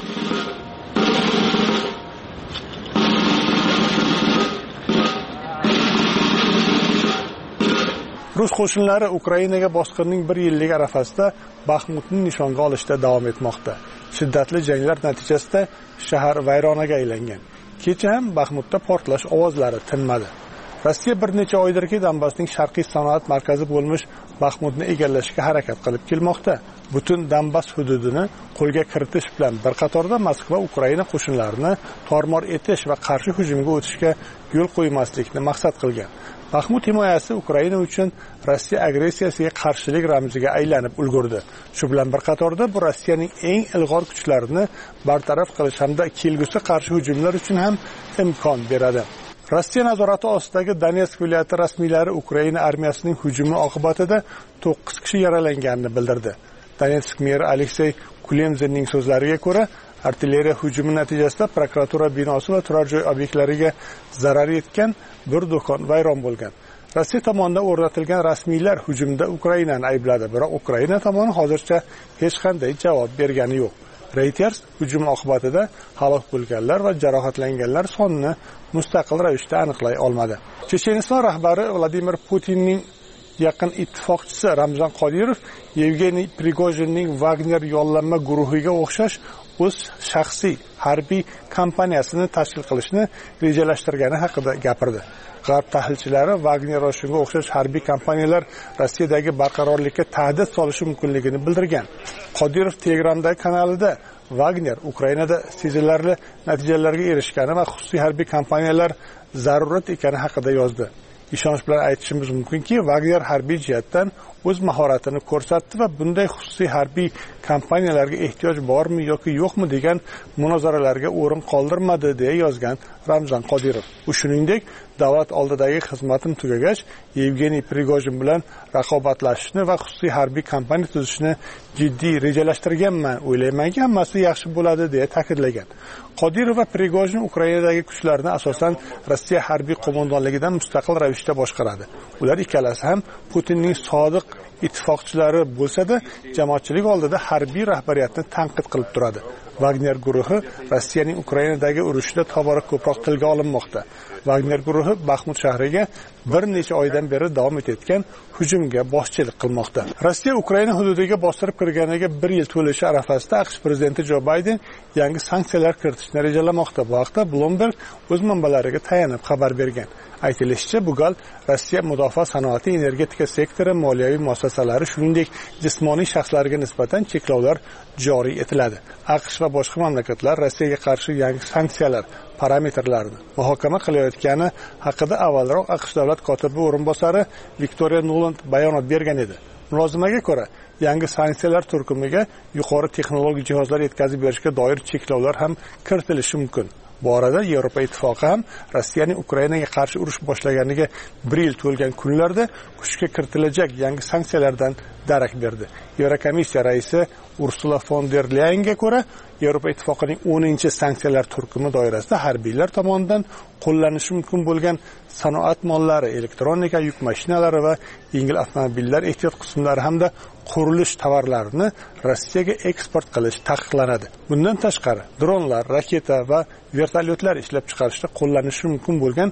Rus qo'shinlari Ukrainaga bosqinning 1 yillik arafasida Baxmutni nishonga olishda davom etmoqda. Shiddatli janglar natijasida shahar vayronaga aylangan. Kecha ham Baxmutda portlash ovozlari tinmadi. Rossiya bir necha oydirki Donbassning sharqiy sanoat markazi bo'lmish Baxmutni egallashga harakat qilib kelmoqda. Butun Donbass hududini qo'lga kiritish bilan bir qatorda Moskva Ukraina qo'shinlarini tormor etish va qarshi hujumga o'tishga yo'l qo'ymaslikni maqsad qilgan. Baxmut himoyasi Ukraina uchun Rossiya agressiyasiga qarshilik ramziga aylanib ulgurdi. Shu bilan bir qatorda bu Rossiyaning eng ilg'or kuchlarini bartaraf qilish hamda kelgusi qarshi hujumlar uchun ham imkon beradi. Rossiya nazorati ostidagi Donetsk viloyati rasmiylari Ukraina armiyasining hujumi oqibatida 9 kishi yaralanganini bildirdi. Donetsk meri Aleksey Kulemzinning so'zlariga ko'ra, artilleriya hujumi natijasida prokuratura binosi va turar joy obyektlariga zarar yetgan, bir do'kon vayron bo'lgan. Rossiya tomonidan o'rnatilgan rasmiylar hujumda Ukrainani aybladi, biroq Ukraina tomoni hozircha hech qanday javob bergani yo'q. Reuters hujum oqibatida halok bo'lganlar va jarohatlanganlar sonini mustaqil ravishda aniqlay olmadi. Checheniston rahbari Vladimir Putinning yaqin ittifoqchisi Ramzan Qodirov Yevgeniy Prigojinning Wagner yollanma guruhiga o'xshash o'z shaxsiy harbiy kompaniyasini tashkil qilishni rejalashtirgani haqida gapirdi. G'arb tahlilchilari Wagner shunga o'xshash harbiy kompaniyalar Rossiyadagi barqarorlikka tahdid solishi mumkinligini bildirgan. Qodirov Telegramdagi kanalida Wagner Ukrainada sezilarli natijalarga erishgani va xususiy harbiy kompaniyalar zarurat ekani haqida yozdi. Ishonch bilan aytishimiz mumkinki, Wagner harbiy jihatdan o'z mahoratini ko'rsatdi va bunday xususiy harbiy kompaniyalarga ehtiyoj bormi yoki yo'qmi degan munozaralarga o'rin qoldirmadi deya yozgan Ramzan Qodirov. U shuningdek, davlat oldidagi xizmatim tugagach, Yevgeniy Prigojin bilan raqobatlashishni va xususiy harbiy kompaniya tuzishni jiddiy rejalashtirganman, o'ylaymanki, hammasi yaxshi bo'ladi deya ta'kidlagan. Qodirov va Prigojin Ukrainadagi kuchlarni asosan Rossiya harbiy qo'mondonligidan mustaqil ravishda boshqaradi. Ular ikkalasi ham Putinning sodiq ittifoqchilari bo'lsa-da, jamoatchilik oldida harbiy rahbariyatni tanqid qilib turadi. Wagner guruhi Rossiyaning Ukrainadagi urushida tobora ko'proq tilga olinmoqda. Wagner guruhi Baxmut shahriga bir necha oydan beri davom etayotgan hujumga boshchilik qilmoqda. Rossiya Ukraina hududiga bostirib kirganiga 1 yil to'lishi arafasida AQSh prezidenti Jo Bayden yangi sanksiyalar kiritishni rejalamoqda. Bu haqda Bloomberg o'z manbalariga tayanib xabar bergan. Aytilishicha, bu gal Rossiya mudofaa sanoati, energetika sektori, moliyaviy muassasalari, shuningdek jismoniy shaxslarga nisbatan cheklovlar joriy etiladi. AQSh va boshqa mamlakatlar Rossiyaga qarshi yangi sanksiyalar parametrlarini muhokama qilayotgani haqida avvalroq AQSh davlat kotibi o'rinbosari Victoria Nuland bayonot bergan edi. Mulozimaga ko'ra, yangi sanksiyalar turkumiga yuqori texnologik jihozlar yetkazib berishga doir cheklovlar ham kiritilishi mumkin. Bu orada Yevropa ittifoqi ham Rossiyaning Ukrainaga qarshi urush boshlaganiga 1 yil to'lgan kunlarda kuchga kiritilajak yangi sanksiyalardan darak berdi. Yevrokomissiya raisi Ursula von der Leyenga ko'ra, Yevropa ittifoqining 10-sanksiyalar turkumi doirasida harbiylar tomonidan qo'llanishi mumkin bo'lgan sanoat mollari, elektronika, yuk mashinalari va yengil avtomobillar ehtiyot qismlari hamda qurilish tovarlarini Rossiyaga eksport qilish taqiqlanadi. Bundan tashqari, dronlar, raketa va vertolyotlar ishlab chiqarishda qo'llanishi mumkin bo'lgan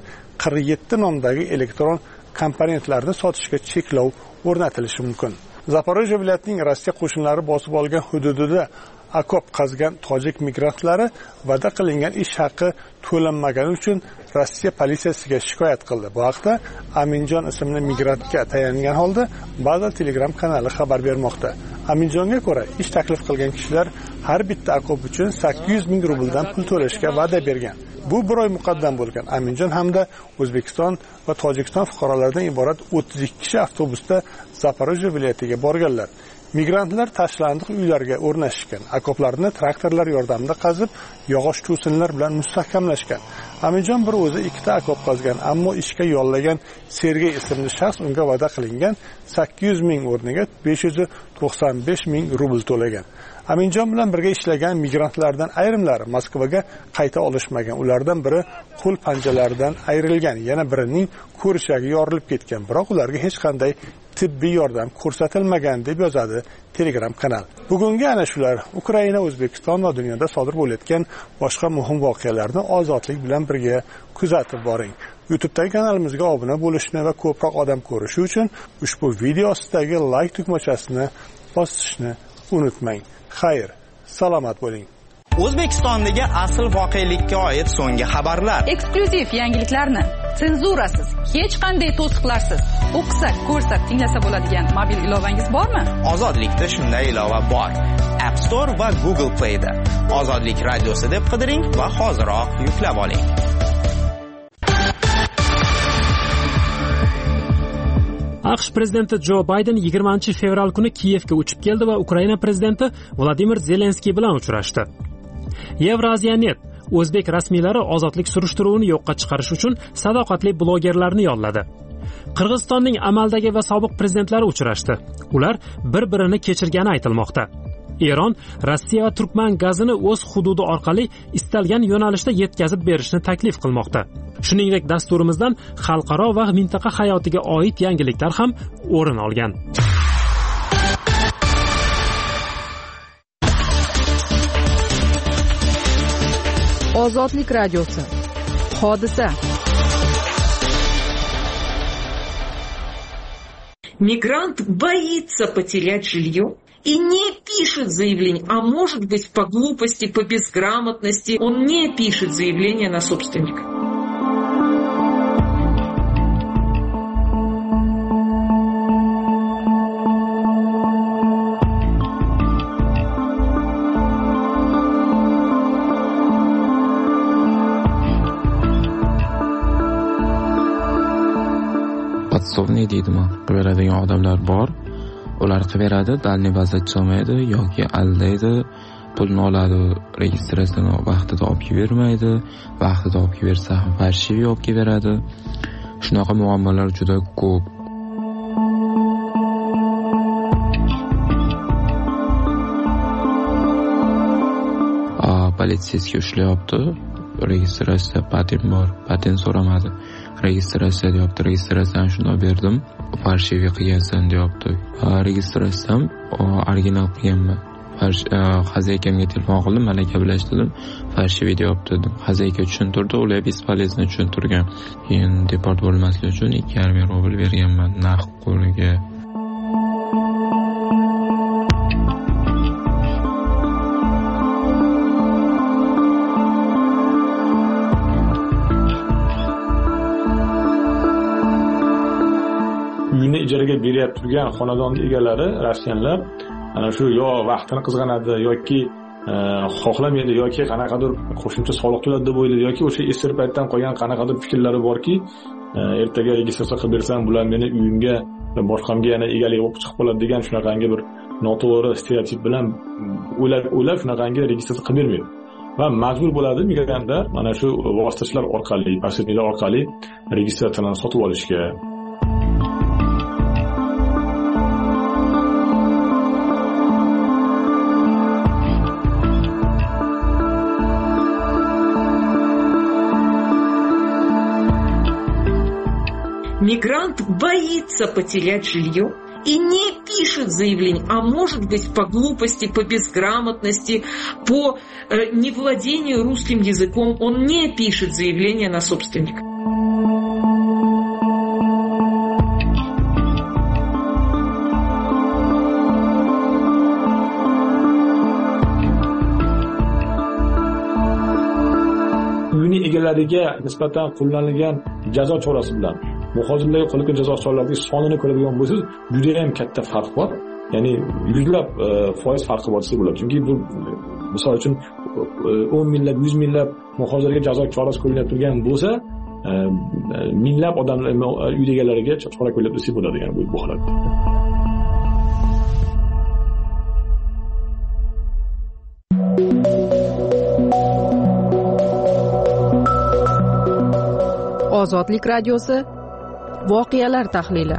47 nomdagi elektron komponentlarni sotishga cheklov o'rnatilishi mumkin. Zaporojye viloyatining Rossiya qo'shinlari bosib olgan hududida akop qazgan tojik migrantlari va'da qilingan ish haqi to'lanmagani uchun Rossiya politsiyasiga shikoyat qildi. Bu haqda Aminjon ismli migrantga tayangan holda Baza Telegram kanali xabar bermoqda. Aminjonga ko'ra, ish taklif qilgan kishilar har bitta akop uchun 800 ming rubldan pul to'lashga va'da bergan. Bu bir oy muqaddam bo'lgan. Aminjon hamda O'zbekiston va Tojikiston fuqarolaridan iborat 32 kishi avtobusda Zaporojye viloyatiga borganlar. Migrantlar tashlandiq uylarga o'rnashishgan, akoplarni traktorlar yordamida qazib, yog'och to'sinlar bilan mustahkamlashgan. Aminjon bir o'zi 2 ta akop qazgan, ammo ishga yollagan Sergey ismli shaxs unga va'da qilingan 800 ming o'rniga 595 ming rubl to'lagan. Aminjon bilan birga ishlagan migrantlardan ayrimlari Moskvaga qayta olishmagan. Ulardan biri qo'l panjalaridan ayrilgan, yana birining ko'rishagi yorilib ketgan. Biroq ularga hech qanday tibbiy yordam ko'rsatilmagan deb yozadi Telegram kanal. Bugungi ana shular Ukraina, O'zbekiston va dunyoda sodir bo'layotgan boshqa muhim voqealarni ozodlik bilan birga kuzatib boring. YouTube'dagi kanalimizga obuna bo'lishni va ko'proq odam ko'rishi uchun ushbu video ostidagi like tugmachasini bosishni unutmang. Xayr, salomat bo'ling. O'zbekistondagi asl voqelikka oid so'nggi xabarlar, eksklyuziv yangiliklarni senzurasiz, hech qanday to'siqlarsiz o'qisa, ko'rsa, tinglasa bo'ladigan mobil ilovangiz bormi? Ozodlikda shunday ilova bor. App Store va Google Play da Ozodlik radiosi deb qidiring va hoziroq yuklab oling. AQSh prezidenti Jo Bayden 20-fevral kuni Kiyevga uchib keldi va Ukraina prezidenti Vladimir Zelenskiy bilan uchrashdi. Yevroziyanet o'zbek rasmiylari ozodlik surishtiruvini yo'qqa chiqarish uchun sadoqatli blogerlarni yolladi. Qirg'izistonning amaldagi va sobiq prezidentlari uchrashdi. Ular bir-birini kechirgani aytilmoqda. Eron Rossiya va Turkman gazini o'z hududi orqali istalgan yo'nalishda yetkazib berishni taklif qilmoqda. Shuningdek, dasturimizdan xalqaro va mintaqa hayotiga oid yangiliklar ham o'rin olgan. Ozodlik radiosi. Hodisa. Мигрант боится потерять жилье и не пишет заявление, а может быть по глупости, по безграмотности, он не пишет заявление на собственника. Podsovniy deydimi, qilaveradigan odamlar bor. Ular qilaveradi, dalniy vaziyat chiqmaydi yoki aldaydi, pulni oladi, registratsiyani vaqtida olib bermaydi, vaqtida olib bersa ham farshiviy olib beradi. Shunaqa muammolar juda ko'p. Politsiyasiga ushlayapti. Registratsiya patent bor, patent so'ramadi. Registratsiya deyapti, registratsiyani shunday berdim, farshiviy qilgansan deyapti. Registratsiyam original qilganman. Xazaykamga telefon qildim, malaka bilan ishladim, farshiviy deyapti dedim. Xazayka tushuntirdi, ular bespolezno tushuntirgan. Keyin deport bo'lmaslik uchun 2,5 rubl berganman naqd qo'liga. Uyini ijaraga beryapti turgan xonadon egalari, rossiyanlar ana shu yo vaqtini qizg'anadi yoki xohlamaydi yoki qanaqadir qo'shimcha soliq to'ladi deb o'ylaydi yoki o'sha eski paytdan qolgan qanaqadir fikrlari borki, ertaga registratsiya qilib bersam bular meni uyimga boshqamga yana egalik bo'lib chiqib qoladi degan shunaqangi bir noto'g'ri stereotip bilan o'ylab shunaqangi registratsiya qilib bermaydi. Va majbur bo'ladi migrantlar mana shu vositachilar orqali, posredniklar orqali registratsiyani sotib olishga. Мигрант боится потерять жилье и не пишет заявление, а может быть по глупости, по безграмотности, по невладению русским языком, он не пишет заявление на собственника. Uyini egalariga nisbatan qo'llanilgan jazo chorasi bilan muhojirlarga qo'llangan jazo choralarining sonini ko'radigan bo'lsangiz, juda ham katta farq bor. Ya'ni yuzlab foiz farqi bor desa bo'ladi. Chunki bu misol uchun 10 minglab, 100 minglab muhojirlarga jazo chorasi qo'llanib turgan bo'lsa, minglab odamlar uy egalariga chora qo'llab desa bo'ladi, ya'ni bu holatda. Ozodlik radiosi. Voqealar tahlili.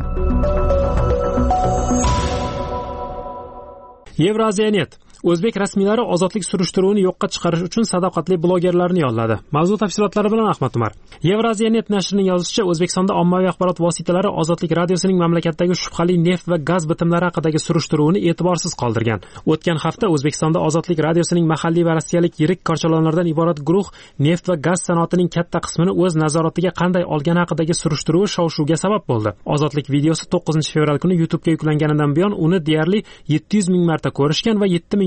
Yevroziyanet o'zbek rasmiylari ozodlik surishtiruvini yo'qqa chiqarish uchun sadoqatli blogerlarni yolladi. Mavzu tafsilotlari bilan Ahmad Umar. Yevroziyanet nashrining yozishicha, O'zbekistonda ommaviy axborot vositalari Ozodlik radiosining mamlakatdagi shubhali neft va gaz bitimlari haqidagi surishtiruvini e'tiborsiz qoldirgan. O'tgan hafta O'zbekistonda Ozodlik radiosining mahalliy va rossiyalik yirik korchalonlardan iborat guruh neft va gaz sanoatining katta qismini o'z nazoratiga qanday olgani haqidagi surishtiruvi shov-shuvga sabab bo'ldi. Ozodlik videosi 9-fevral kuni YouTube'ga yuklanganidan buyon uni deyarli 700 ming marta ko'rishgan va 7 mingdan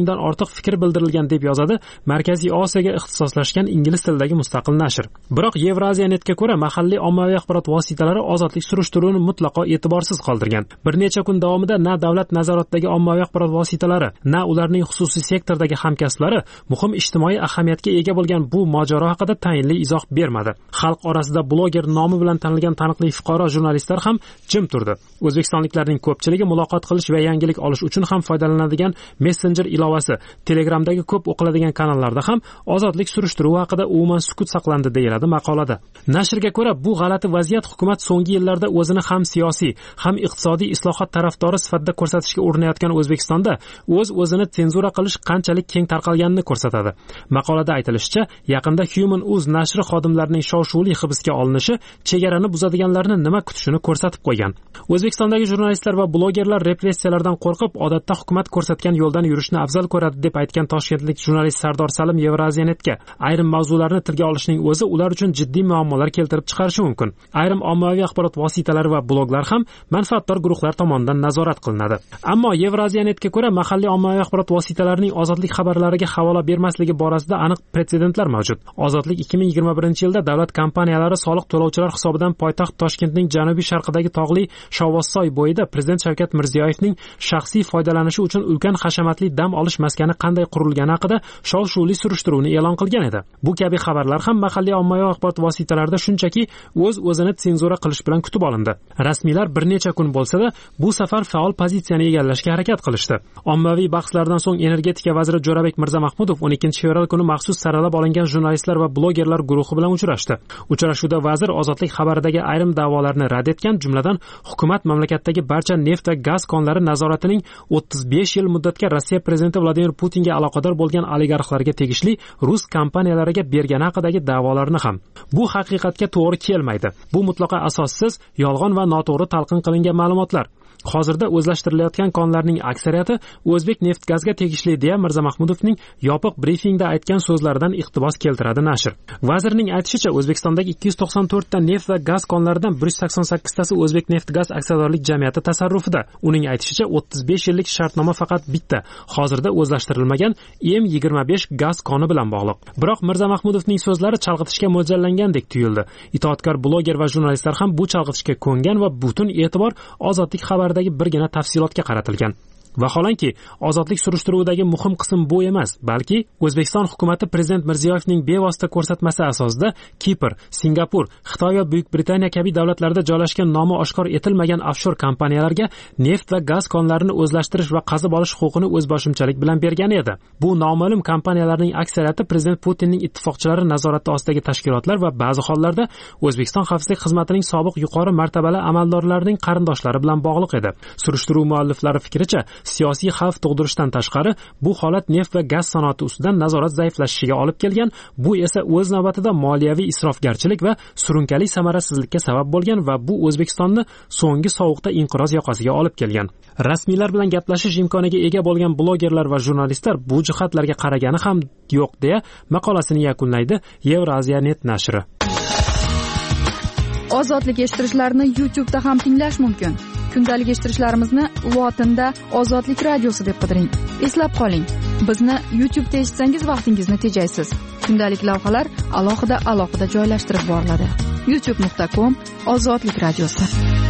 o'ndan ortiq fikr bildirilgan deb yozadi Markaziy Osiyoga ixtisoslashgan ingliz tilidagi mustaqil nashr. Biroq Evrasiya.netga ko'ra mahalliy ommaviy axborot vositalari ozodlik surishtiruvini mutlaqo e'tiborsiz qoldirgan. Bir necha kun davomida na davlat nazoratidagi ommaviy axborot vositalari, na ularning xususiy sektordagi hamkasblari muhim ijtimoiy ahamiyatga ega bo'lgan bu mojaro haqida tayinli izoh bermadi. Xalq orasida bloger nomi bilan tanilgan taniqli fuqaro jurnalistlar ham jim turdi. O'zbekistonliklarning ko'pchiligi muloqot qilish va yangilik olish uchun ham foydalanadigan Messenger ilovasi, Telegramdagi ko'p o'qiladigan kanallarda ham ozodlik surishtiruvi haqida umuman sukut saqlandi deyiladi maqolada. Nashrga ko'ra, bu g'alati vaziyat hukumat so'nggi yillarda o'zini ham siyosiy, ham iqtisodiy islohot tarafdori sifatida ko'rsatishga urinayotgan O'zbekistonda o'zini senzura qilish qanchalik keng tarqalganini ko'rsatadi. Maqolada aytilishicha, yaqinda Human Uz nashri xodimlarining shov-shuvli hibsga olinishi chegarani buzadiganlarni nima kutishini ko'rsatib qo'ygan. O'zbekistondagi jurnalistlar va blogerlar repressiyalardan qo'rqib, odatda hukumat ko'rsatgan yo'ldan yurishni afzal ko'radi deb aytgan toshkentlik jurnalist Sardor Salim Evrasiya.netga ayrim mavzularni tilga olishning o'zi ular uchun jiddiy muammolar keltirib chiqarishi mumkin. Ayrim ommaviy axborot vositalari va bloglar ham manfaatdor guruhlar tomonidan nazorat qilinadi. Ammo Evrasiya.netga ko'ra mahalliy ommaviy axborot vositalarining ozodlik xabarlariga havola bermasligi borasida aniq pretsedentlar mavjud. Ozodlik 2021-yilda davlat kompaniyalari soliq to'lovchilar hisobidan poytaxt Toshkentning janubiy sharqidagi tog'li Shovvozsoy bo'yida Prezident Shavkat Mirziyoyevning shaxsiy foydalanishi uchun ulkan hashamatli dam olish maskani qanday qurilgani haqida shov-shuvli surishtiruvni e'lon qilgan edi. Bu kabi xabarlar ham mahalliy ommaviy axborot vositalarida shunchaki o'zini senzura qilish bilan kutib olindi. Rasmiylar bir necha kun bo'lsa-da, bu safar faol pozitsiyani egallashga harakat qilishdi. Ommaviy bahslardan so'ng energetika vaziri Jo'rabek Mirzamahmudov 12-fevral kuni maxsus saralab olingan jurnalistlar va blogerlar guruhi bilan uchrashdi. Uchrashuvda vazir ozodlik xabaridagi ayrim da'volarni rad etgan, jumladan hukumat mamlakatdagi barcha neft va gaz konlari nazoratining 35 yil muddatga Rossiya prezidenti Vladimir Putinga aloqador bo'lgan oligarxlarga tegishli rus kompaniyalariga bergani haqidagi da'volarni ham. Bu haqiqatga to'g'ri kelmaydi. Bu mutlaqo asossiz, yolg'on va noto'g'ri talqin qilingan ma'lumotlar. Hozirda o'zlashtirilayotgan konlarning aksariyati O'zbek neft gazga tegishli deya Mirzamahmudovning yopiq brifingda aytgan so'zlaridan iqtibos keltiradi nashr. Vazirning aytishicha, O'zbekistondagi 294 ta neft va gaz konlaridan 188 tasi O'zbek neft gaz aksiyadorlik jamiyati tasarrufida. Uning aytishicha, 35 yillik shartnoma faqat bitta, hozirda o'zlashtirilmagan M25 gaz koni bilan bog'liq. Biroq Mirzamahmudovning so'zlari chalg'itishga mo'ljallangandek tuyuldi. Itoatkor bloger va jurnalistlar ham bu chalg'itishga ko'ngan va butun e'tibor ozodlik xabaridagi birgina tafsilotga qaratilgan. Vaholanki, ozodlik surishtiruvidagi muhim qism bu emas, balki O'zbekiston hukumatı Prezident Mirziyoyevning bevosita ko'rsatmasi asosida Kipr, Singapur, Xitoy va Buyuk Britaniya kabi davlatlarda joylashgan nomi oshkor etilmagan offshor kompaniyalarga neft va gaz konlarini o'zlashtirish va qazib olish huquqini o'zboshimchalik bilan bergan edi. Bu noma'lum kompaniyalarning aksariyati Prezident Putinning ittifoqchilari nazorati ostidagi tashkilotlar va ba'zi hollarda O'zbekiston xavfsizlik xizmatining sobiq yuqori martabali amaldorlarining qarindoshlari bilan bog'liq edi. Surishtiruv mualliflari fikricha, siyosiy xavf tug'dirishdan tashqari, bu holat neft va gaz sanoati ustidan nazorat zaiflashishiga olib kelgan, bu esa o'z navbatida moliyaviy isrofgarchilik va surunkali samarasizlikka sabab bo'lgan va bu O'zbekistonni so'nggi sovuqda inqiroz yoqasiga olib kelgan. Rasmiylar bilan gaplashish imkoniga ega bo'lgan blogerlar va jurnalistlar bu jihatlarga qaragani ham yo'q deya maqolasini yakunlaydi Evrasiya.net nashri. Ozodlik eshittirishlarni YouTube'da ham tinglash mumkin. Kundalik eshittirishlarimizni lotinda Ozodlik radiosi deb qidiring. Eslab qoling, bizni YouTube'da eshitsangiz vaqtingizni tejaysiz. Kundalik lavhalar alohida joylashtirib boriladi. youtube.com/Ozodlik radiosi.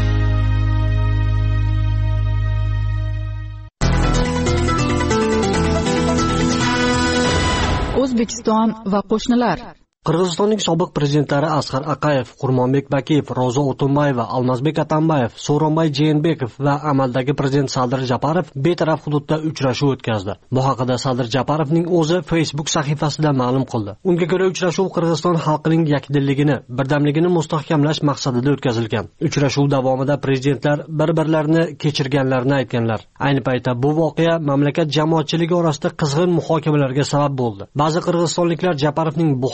O'zbekiston va qo'shnilar. Qirg'izistonning sobiq prezidentlari Asqar Aqayev, Qurmonbek Bakiyev, Ro'za O'tonbayeva, Almazbek Atambayev, So'ronbay Jeenbekov va amaldagi prezident Sadir Japarov betaraf hududda uchrashuv o'tkazdi. Bu haqida Sadir Japarovning o'zi Facebook sahifasida ma'lum qildi. Unga ko'ra uchrashuv Qirg'iziston xalqining yakdilligini, birdamligini mustahkamlash maqsadida o'tkazilgan. Uchrashuv davomida prezidentlar bir-birlarini kechirganlarini aytganlar. Ayni paytda bu voqea mamlakat jamoatchiligi orasida qizg'in muhokamalarga sabab bo'ldi. Ba'zi qirg'izistonliklar Japarovning bu harakati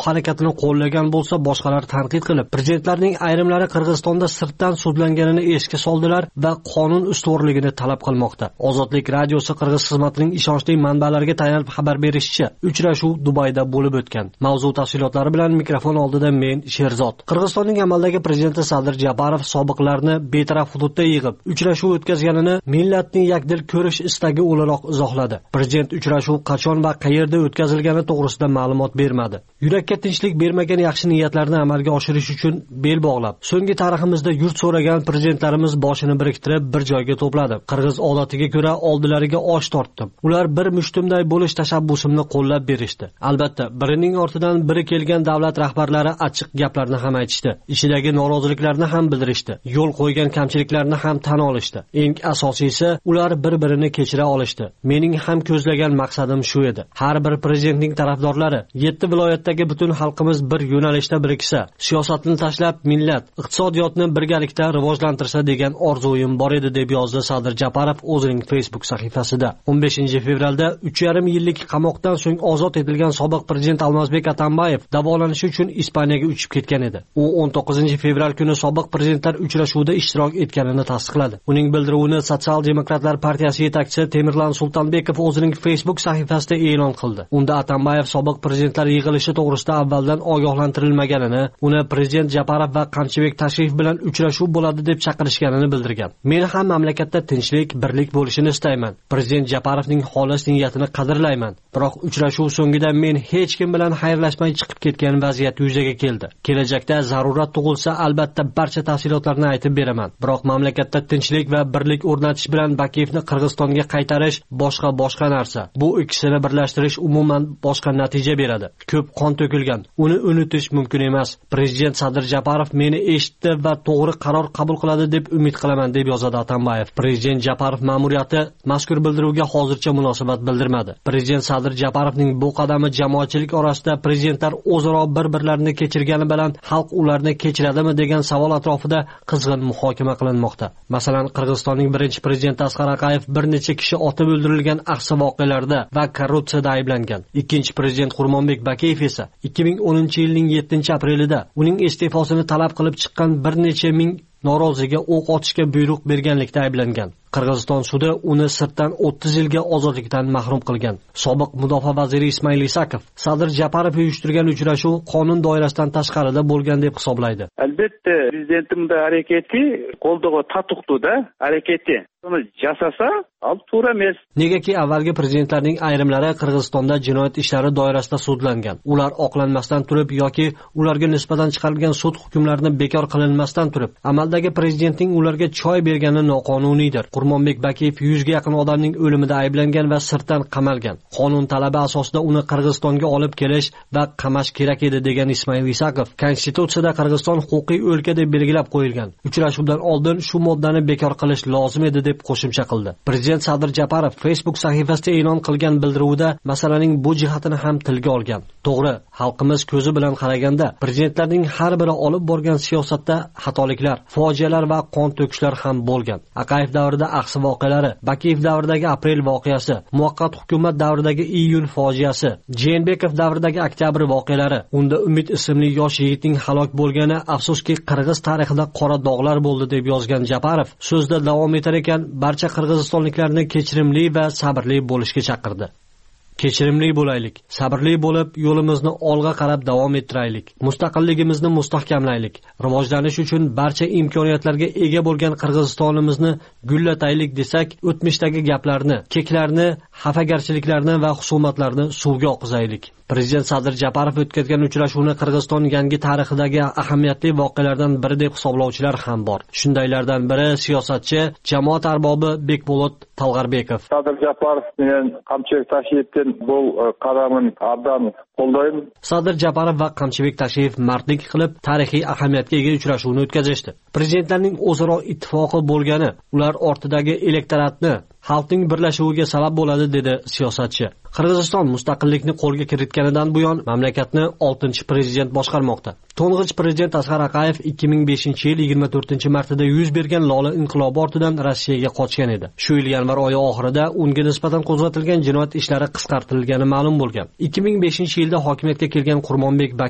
huquqini qo'llagan bo'lsa, boshqalar tanqid qilib, prezidentlarning ayrimlari Qirg'izistonda sirtdan sudlanganini esga soldilar va qonun ustuvorligini talab qilmoqda. Ozodlik radiosi Qirg'iz xizmatining ishonchli manbalariga tayanib xabar berishicha, uchrashuv Dubayda bo'lib o'tgan. Mavzu tafsilotlari bilan mikrofon oldida men Sherzod. Qirg'izistonning amaldagi prezidenti Sadir Japarov sobiqlarni betaraf hududda yig'ib, uchrashuv o'tkazganini millatni yakdil ko'rish istagi o'laroq izohladi. Prezident uchrashuv qachon va qayerda o'tkazilgani to'g'risida ma'lumot bermadi. Yurakka tinchlik bermagan yaxshi niyatlarni amalga oshirish uchun bel bog'lab, so'nggi tariximizda yurt so'ragan prezidentlarimiz boshini biriktirib bir joyga to'pladi. Qirg'iz odatiga ko'ra oldilariga osh tortdim. Ular bir mushtumday bo'lish tashabbusimni qo'llab berishdi. Albatta, birining ortidan biri kelgan davlat rahbarlari achchiq gaplarni ham aytishdi. Ichidagi noroziliklarni ham bildirishdi. Yo'l qo'ygan kamchiliklarni ham tan olishdi. Eng asosiysi, ular bir-birini kechira olishdi. Mening ham ko'zlagan maqsadim shu edi. Har bir prezidentning tarafdorlari 7 viloyatdagi butun xalqimiz bir yo'nalishda biriksa, siyosatni tashlab millat, iqtisodiyotni birgalikda rivojlantirsa degan orzuim bor edi, deb yozdi Sadir Japarov o'zining Facebook sahifasida. 15-fevralda 3,5 yillik qamoqdan so'ng ozod etilgan sobiq prezident Almazbek Atambayev davolanish uchun Ispaniyaga uchib ketgan edi. U 19-fevral kuni sobiq prezidentlar uchrashuvida ishtirok etganini tasdiqladi. Uning bildiruvini Sotsial demokratlar partiyasi yetakchisi Temirlan Sultonbekov o'zining Facebook sahifasida e'lon qildi. Unda Atambayev sobiq prezidentlar yig'ilishi to'g'risida avvaldan ogohlantirilmaganini, uni prezident Japarov va Qamchibek tashrif bilan uchrashuv bo'ladi deb chaqirishganini bildirgan. Men ham mamlakatda tinchlik, birlik bo'lishini istayman. Prezident Japarovning xolis niyatini qadrlayman. Biroq uchrashuv so'ngida men hech kim bilan xayrlashmay chiqib ketgan vaziyat yuzaga keldi. Kelajakda zarurat tug'ilsa, albatta barcha tafsilotlarni aytib beraman. Biroq mamlakatda tinchlik va birlik o'rnatish bilan Bakiyevni Qirg'izistonga qaytarish boshqa narsa. Bu ikkisini birlashtirish umuman boshqa natija beradi. Ko'p qon to'kilgan. Uni unutish mumkin emas. Prezident Sadir Japarov meni eshitdi va to'g'ri qaror qabul qiladi deb umid qilaman, deb yozadi Atambayev. Prezident Japarov ma'muriyati mazkur bildiruvga hozircha munosabat bildirmadi. Prezident Sadir Japarovning bu qadami jamoatchilik orasida prezidentlar o'zaro bir-birlarini kechirgani bilan xalq ularni kechiradimi degan savol atrofida qizg'in muhokama qilinmoqda. Masalan, Qirg'izistonning birinchi prezidenti Asqar Aqayev bir necha kishi otib o'ldirilgan ahsi voqealarda va korrupsiyada ayblangan. Ikkinchi prezident Xurmonbek Bakiyev esa 2010-yilning 7-aprelida uning iste'fosini talab qilib chiqqan bir necha ming noroziga o'q otishga buyruq berganlikda ayblangan. Qirg'iziston sudi uni sirtdan 30 yilga ozodlikdan mahrum qilgan. Sobiq mudofaa vaziri Ismoil Isakov Sadir Japarov uyushtirgan uchrashuv qonun doirasidan tashqarida bo'lgan deb hisoblaydi. Albatta, prezidentimning harakati qo'ldoga tatuqdi-da, harakati. Buni jasasa, al to'g'ri emas. Negaki avvalgi prezidentlarning ayrimlari Qirg'izistonda jinoyat ishlari doirasida sudlangan. Ular oqlanmasdan turib yoki ularga nisbatan chiqarilgan sud hukmlarini bekor qilinmasdan turib, amaldagi prezidentning ularga choy bergani noqonuniydir. Xurmonbek Bakiyev 100 ga yaqin odamning o'limida ayblangan va sirtdan qamalgan. Qonun talabi asosida uni Qirg'izistonga olib kelish va qamash kerak edi, degan Ismoil Isakov. Konstitutsiyada Qirg'iziston huquqiy o'lka deb belgilab qo'yilgan. Uchrashuvdan oldin shu moddani bekor qilish lozim edi, deb qo'shimcha qildi. Prezident Sadir Japarov Facebook sahifasida e'lon qilgan bildiruvda masalaning bu jihatini ham tilga olgan. To'g'ri, xalqimiz ko'zi bilan qaraganda prezidentlarning har biri olib borgan siyosatda xatoliklar, fojialar va qon to'kishlar ham bo'lgan. Aqayev davrida ahsi voqealari, Bakiyev davridagi aprel voqeasi, muvaqqat hukumat davridagi iyun fojiasi, Jeenbekov davridagi oktyabr voqealari, unda Umid ismli yosh yigitning halok bo'lgani afsuski Qirg'iz tarixida qora dog'lar bo'ldi, deb yozgan Japarov so'zda davom etar ekan, barcha qirg'izistonliklarni kechirimli va sabrli bo'lishga chaqirdi. Kechirimli bo'laylik, sabrli bo'lib, yo'limizni olg'a qarab davom ettiraylik. Mustaqilligimizni mustahkamlaylik. Rivojlanish uchun barcha imkoniyatlarga ega bo'lgan Qirg'izistonimizni gullataylik desak, o'tmishdagi gaplarni, keklarni, xafagarchiliklarni va husumatlarni suvga oqizaylik. Prezident Sadir Japarov o'tkazgan uchrashuvni Qirg'iziston yangi tarixidagi ahamiyatli voqealardan biri deb hisoblovchilar ham bor. Shundaylardan biri siyosatchi, jamoat arbobi Bekbolot Talg'arbekov. Sadir Japarov men Qamchibek Tashiyevning bu qadamini abdan qo'llayman. Sadir Japarov va Qamchibek Tashiyev mardlik qilib tarixiy ahamiyatga ega uchrashuvni o'tkazishdi. Prezidentlarning o'zaro ittifoqi bo'lgani ular ortidagi elektoratni xalqning birlashuviga sabab bo'ladi, dedi siyosatchi. Qirg'iziston mustaqillikni qo'lga kiritganidan buyon mamlakatni 6-prezident boshqarmoqda. To'ng'ich prezident Asqar Aqayev 2005-yil 24-martida yuz bergan Lola inqilobi ortidan Rossiyaga qochgan edi. Shu yil yanvar oyi oxirida unga nisbatan qo'zg'atilgan jinoyat ishlari qisqartirilgani ma'lum bo'lgan. 2005-yilda hokimiyatga kelgan Xurmonbek Bakiyev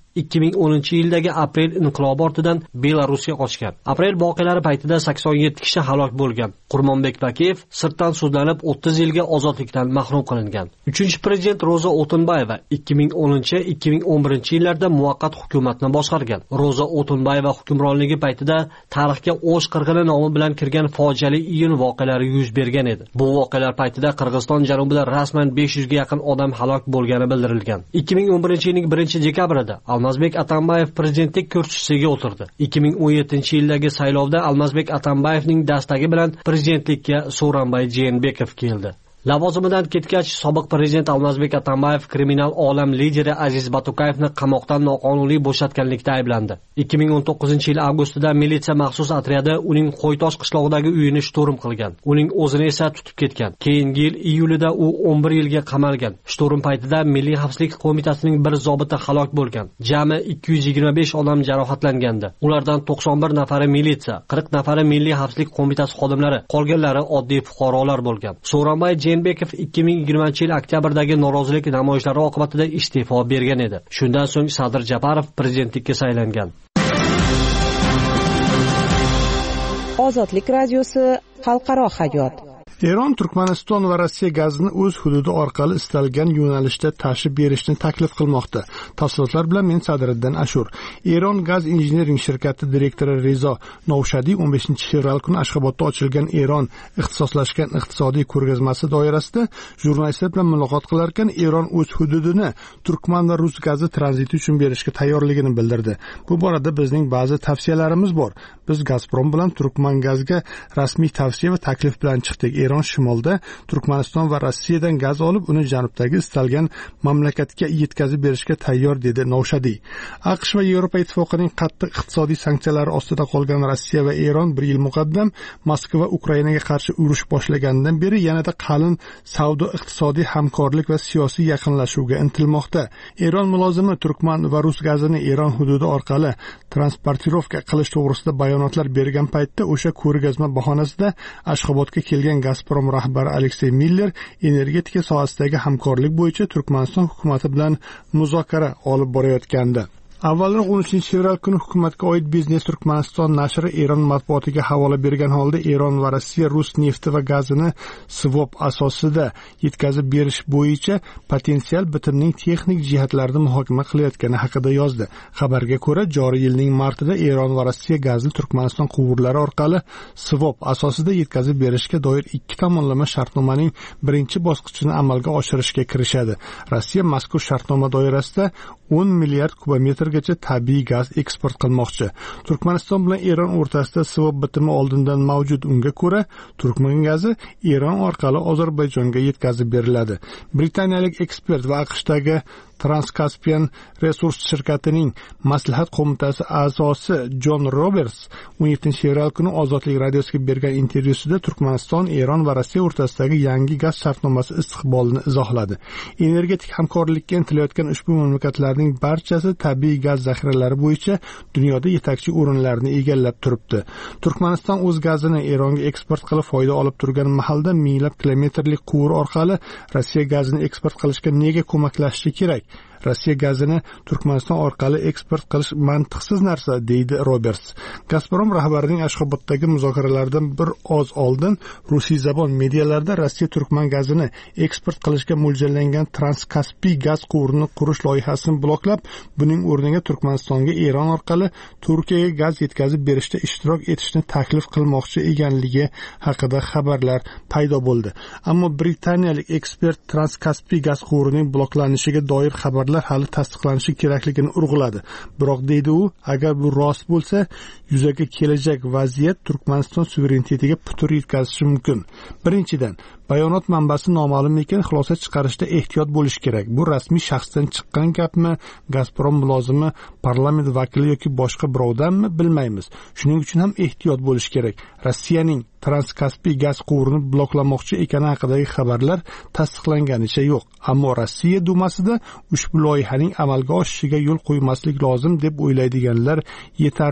2010-yildagi aprel inqilobi ortidan Belarusga qochgan. Aprel voqealari paytida 87 kishi halok bo'lgan. Qurmonbek Bakiyev sirtdan sudlanib 30 yilga ozodlikdan mahrum qilingan. 3-prezident Roza O'tinbayeva 2010-2011 yillarda muvaqqat hukumatni boshqargan. Roza O'tinbayeva hukmronligi paytida tarixga O'sh qirg'ini nomi bilan kirgan fojiali iyun voqealari yuz bergan edi. Bu voqealar paytida Qirg'iziston janubida rasman 500 ga yaqin odam halok bo'lgani bildirilgan. 2011-yilning 1-dekabrida Almazbek Atambayev prezidentlik kursisiga o'tirdi. 2017-yildagi saylovda Almazbek Atambayevning dastagi bilan prezidentlikka Sooronbay Jeenbekov keldi. Lavozimidan ketgach, sobiq prezident Almazbek Atambayev kriminal olam lideri Aziz Batukayevni qamoqdan noqonuniy bo'shatganlikda ayblandi. 2019-yil avgustida militsiya maxsus otryadi uning Qo'ytosh qishlog'idagi uyini shturm qilgan. Uning o'zini esa tutib ketgan. Keyingi yil iyulida u 11 yilga qamalgan. Shturm paytida Milliy xavfsizlik qo'mitasining bir zobiti halok bo'lgan. Jami 225 odam jarohatlangandi. Ulardan 91 nafari militsiya, 40 nafari Milliy xavfsizlik qo'mitasi xodimlari, qolganlari oddiy fuqarolar bo'lgan. Sooronbay Jeenbekov 2020-yil oktyabrdagi norozilik namoyishlari oqibatida iste'fo bergan edi. Shundan so'ng Sadir Japarov prezidentlikka saylangan. Ozodlik radiosi xalqaro hayot. Eron Turkmaniston va Rossiya gazini o'z hududi orqali istalgan yo'nalishda tashib berishni taklif qilmoqda. Tafsilotlar bilan men Sadiriddin Ashur. Eron Gaz Engineering shirkati direktori Rezo Novshadiy 15-fevral kuni Ashxobodda ochilgan Eron ixtisoslashgan iqtisodiy ko'rgazmasi doirasida jurnalistlar bilan muloqot qilar ekan, Eron o'z hududini turkman va rus gazi tranziti uchun berishga tayyorligini bildirdi. Bu borada bizning ba'zi tavsiyalarimiz bor. Biz Gazprom bilan turkman gazga rasmiy tavsiya va taklif bilan chiqdik. Eron shimolda Turkmaniston va Rossiyadan gaz olib, uni janubdagi istalgan mamlakatga yetkazib berishga tayyor, dedi Novshadiy. AQSh va Yevropa ittifoqining qattiq iqtisodiy sanksiyalari ostida qolgan Rossiya va Eron bir yil muqaddam Moskva Ukrainaga qarshi urush boshlaganidan beri yanada qalin savdo iqtisodiy hamkorlik va siyosiy yaqinlashuvga intilmoqda. Eron mulozimi turkman va rus gazini Eron hududi orqali transportirovka qilish to'g'risida bayonotlar bergan paytda o'sha ko'rgazma bahonasida Ashxobodga kelgan Gazprom rahbari Aleksey Miller energetika sohasidagi hamkorlik bo'yicha Turkmaniston hukumati bilan muzokara olib borayotgandi. Avvalroq 13-fevral kuni hukumatga oid Biznes Turkmaniston nashri Eron matbuotiga havola bergan holda Eron va Rossiya rus nefti va gazini swap asosida yetkazib berish bo'yicha potensial bitimning texnik jihatlarini muhokama qilayotgani haqida yozdi. Xabarga ko'ra, joriy yilning martida Eron va Rossiya gazni Turkmaniston quvurlari orqali swap asosida yetkazib berishga doir ikki tomonlama shartnomaning birinchi bosqichini amalga oshirishga kirishadi. Rossiya mazkur shartnoma doirasida 10 milliard kubometrgacha tabiiy gaz eksport qilmoqchi. Turkmaniston bilan Eron o'rtasida swap bitimi oldindan mavjud. Unga ko'ra, turkman gazi Eron orqali Ozarbayjonga yetkazib beriladi. Britaniyalik ekspert va AQShdagi Transkaspian Resurs shirkatining maslahat qo'mitasi a'zosi Jon Roberts 17-fevral kuni Ozodlik radiosiga bergan intervyusida Turkmaniston, Eron va Rossiya o'rtasidagi yangi gaz shartnomasi istiqbolini izohladi. Energetik hamkorlikka intilayotgan ushbu mamlakatlarning barchasi tabiiy gaz zaxiralari bo'yicha dunyoda yetakchi o'rinlarni egallab turibdi. Turkmaniston o'z gazini Eronga eksport qilib foyda olib turgan mahalda minglab kilometrlik quvur orqali Rossiya gazini eksport qilishga nega ko'maklashi kerak? Rossiya gazini Turkmaniston orqali eksport qilish mantiqsiz narsa, deydi Roberts. Gazprom rahbarining Ashxoboddagi muzokaralardan bir oz oldin rusiy zabon medialarda Rossiya turkman gazini eksport qilishga mo'ljallangan Transkaspiy gaz quvurini qurish loyihasini bloklab, buning o'rniga Turkmanistonga Eron orqali Turkiyaga gaz yetkazib berishda ishtirok etishni taklif qilmoqchi ekanligi haqida xabarlar paydo bo'ldi. Ammo britaniyalik ekspert Transkaspiy gaz quvurining bloklanishiga doir xabar hali tasdiqlanishi kerakligini urg'uladi. Biroq deydi u, agar bu rost bo'lsa, yuzaga kelajak vaziyat Turkmaniston suverenitetiga putur yetkazishi mumkin. Birinchidan, bayonot manbasi noma'lum ekan, xulosa chiqarishda ehtiyot bo'lish kerak. Bu rasmiy shaxsdan chiqqan gapmi, Gazprom mulozimi, parlament vakili yoki boshqa birovdanmi, bilmaymiz. Shuning uchun ham ehtiyot bo'lish kerak. Rossiyaning Transkaspiy gaz quvurini bloklamoqchi ekani haqidagi xabarlar tasdiqlanganicha yo'q. Ammo Rossiya dumasida ushbu loyihaning amalga oshishiga yo'l qo'ymaslik lozim deb o'ylaydiganlar yetarli.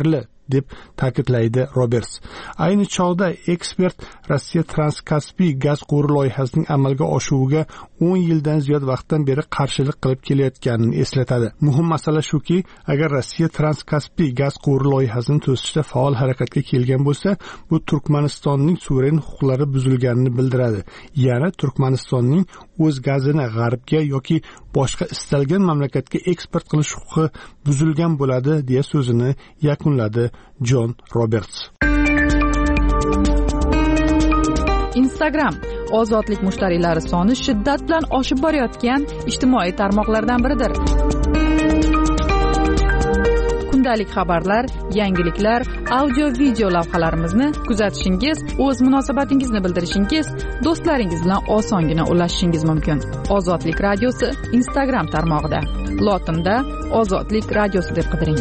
deb ta'kidlaydi Roberts. Ayni chog'da ekspert Rossiya Transkaspiy gaz quvuri loyihasining amalga oshishiga 10 yildan ziyod vaqtdan beri qarshilik qilib kelayotganini eslatadi. Muhim masala shuki, agar Rossiya Transkaspiy gaz quvuri loyihasini to'sishda faol harakatga kelgan bo'lsa, bu Turkmanistonning suveren huquqlari buzilganini bildiradi. Ya'ni Turkmanistonning o'z gazini g'arbga yoki boshqa istalgan mamlakatga eksport qilish huquqi buzilgan bo'ladi, deya so'zini yakunladi Jon Roberts. Instagram ozodlik mushtariylari soni shiddat bilan oshib borayotgan ijtimoiy tarmoqlardan biridir. Kundalik xabarlar, yangiliklar, audio-video lavhalarimizni kuzatishingiz, o'z munosabatingizni bildirishingiz, do'stlaringiz bilan osongina ulashishingiz mumkin. Ozodlik radiosi Instagram tarmog'ida. Lotinda Ozodlik radiosi deb qidiring.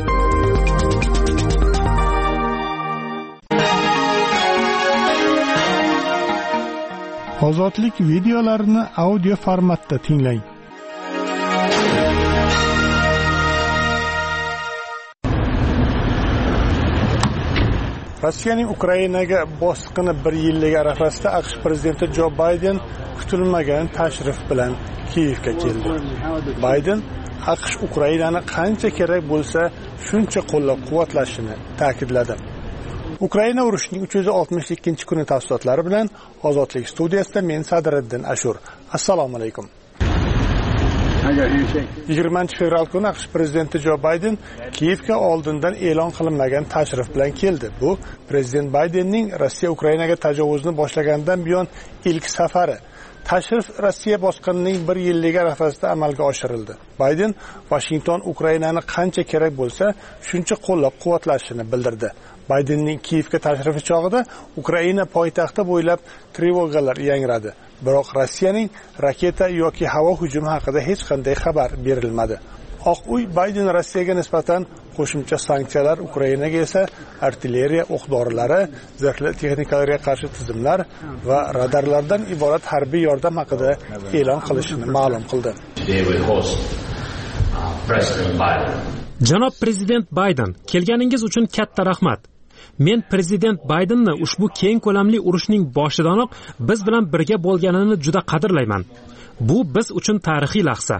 Ozodlik videolarini audio formatda tinglang. Rossiyaning Ukrainaga bosqini 1 yilligi arafasida AQSh prezidenti Jo Bayden kutilmagan tashrif bilan Kiyevga keldi. Bayden AQSh Ukrainani qancha kerak bo'lsa shuncha qo'llab-quvvatlashini ta'kidladi. Ukraina urushining 362-kuni tafsilotlari bilan Ozodlik studiyasida men Sadriddin Ashur. Assalomu alaykum. 20 fevral kuni AQSh prezidenti Jo Bayden Kiyevga oldindan e'lon qilinmagan tashrif bilan keldi. Bu prezident Baydenning Rossiya Ukrainaga tajovuzni boshlagandan buyon ilk safari. Tashrif Rossiya bosqinining 1 yilligi arafasida amalga oshirildi. Bayden Washington Ukrainani qancha kerak bo'lsa, shuncha qo'llab-quvvatlashini bildirdi. Baydenning Kiyevga tashrifi chog'ida Ukraina poytaxti bo'ylab trevogalar yangradi. Biroq Rossiyaning raketa yoki havo hujumi haqida hech qanday xabar berilmadi. Oq uy Bayden Rossiyaga nisbatan qo'shimcha sanksiyalar, Ukrainaga esa artilleriya o'q-dorilari, zirhli texnikalarga qarshi tizimlar va radarlardan iborat harbiy yordam haqida e'lon qilishini ma'lum qildi. Janob prezident Bayden, kelganingiz uchun katta rahmat. Men prezident Baydenni ushbu keng ko'lamli urushning boshidanoq biz bilan birga bo'lganini juda qadrlayman. Bu biz uchun tarixiy lahza.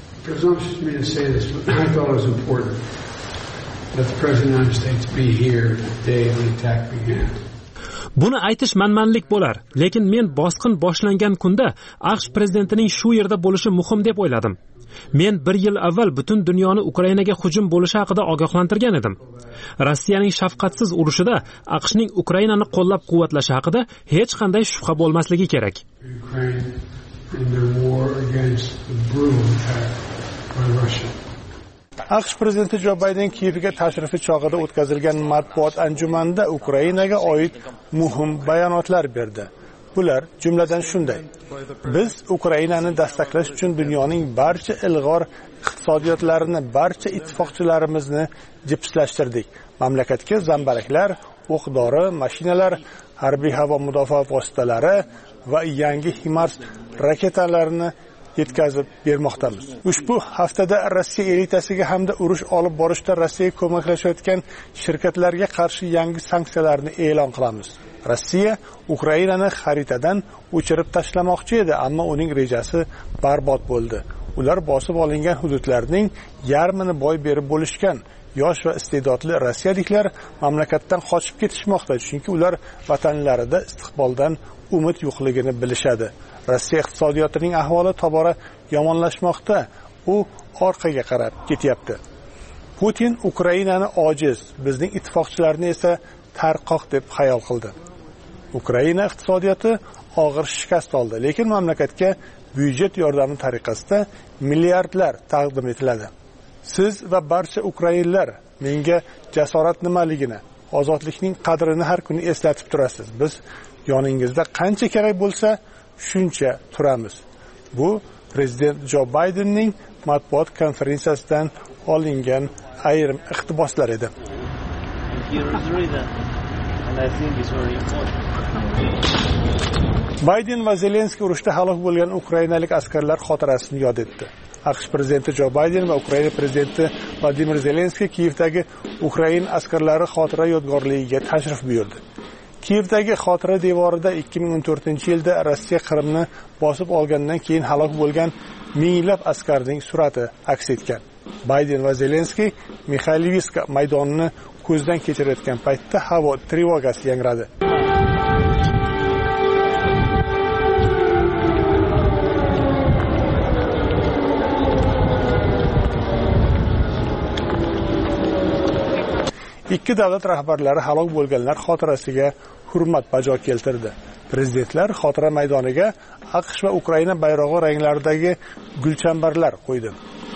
Buni aytish manmanlik bo'lar, lekin men bosqin boshlangan kunda AQSh prezidentining shu yerda bo'lishi muhim deb o'yladim. Men 1 yil avval butun dunyoni Ukrainaga hujum bo'lishi haqida ogohlantirgan edim. Rossiyaning shafqatsiz urushida AQShning Ukrainani qo'llab-quvvatlashi haqida hech qanday shubha bo'lmasligi kerak. AQSh prezidenti Jo Bayden Kiyevga tashrifi chog'ida o'tkazilgan matbuot anjumanida Ukrainaga oid muhim bayonotlar berdi. Bular jumladan shunday: biz Ukrainani dastaqlash uchun dunyoning barcha ilg'or iqtisodiyotlarini, barcha ittifoqchilarimizni jipslashtirdik. Mamlakatga zambaraklar, o'q-dori, mashinalar, harbiy havo mudofaa vositalari va yangi HIMARS raketalarini yetkazib bermoqdamiz. Ushbu haftada Rossiya elitasiga hamda urush olib borishda Rossiyaga ko'maklashayotgan shirkatlarga qarshi yangi sanksiyalarni e'lon qilamiz. Rossiya Ukrainani xaritadan o'chirib tashlamoqchi edi, ammo uning rejasi barbod bo'ldi. Ular bosib olingan hududlarning yarmini boy berib bo'lishgan. Yosh va iste'dodli rossiyaliklar mamlakatdan qochib ketishmoqda, chunki ular vatanlarida istiqboldan umid yo'qligini bilishadi. Rossiya iqtisodiyotining ahvoli tobora yomonlashmoqda. U orqaga qarab ketyapti. Putin Ukrainani ojiz, bizning ittifoqchilarni esa tarqoq deb xayol qildi. Ukraina iqtisodiyoti og'ir shikast oldi, lekin mamlakatga byudjet yordami tariqasida milliardlar taqdim etiladi. Siz va barcha ukrainlar menga jasorat nimaligini, ozodlikning qadrini har kuni eslatib turasiz. Biz yoningizda qancha kerak bo'lsa, shuncha turamiz. Bu prezident Jo Baydenning matbuot konferensiyasidan olingan ayrim iqtiboslar edi. Bayden va Zelenskiy urushda halok bo'lgan ukrainalik askarlar xotirasini yod etdi. AQSh prezidenti Jo Bayden va Ukraina prezidenti Vladimir Zelenskiy Kiyevdagi Ukraina askarlari xotira yodgorligiga tashrif buyurdi. Kiyevdagi xotira devorida 2014-yilda Rossiya Qrimni bosib olgandan keyin halok bo'lgan minglab askarning surati aks etgan. Bayden va Zelenskiy Mikhaylivsk maydonini ko'zdan kechirayotgan paytda havo trevogasi yangradi. Ikki davlat rahbarlari halok bo'lganlar xotirasiga hurmat bajo keltirdi. Prezidentlar xotira maydoniga AQSh va Ukraina bayrog'i ranglaridagi gulchambarlar qo'ydi.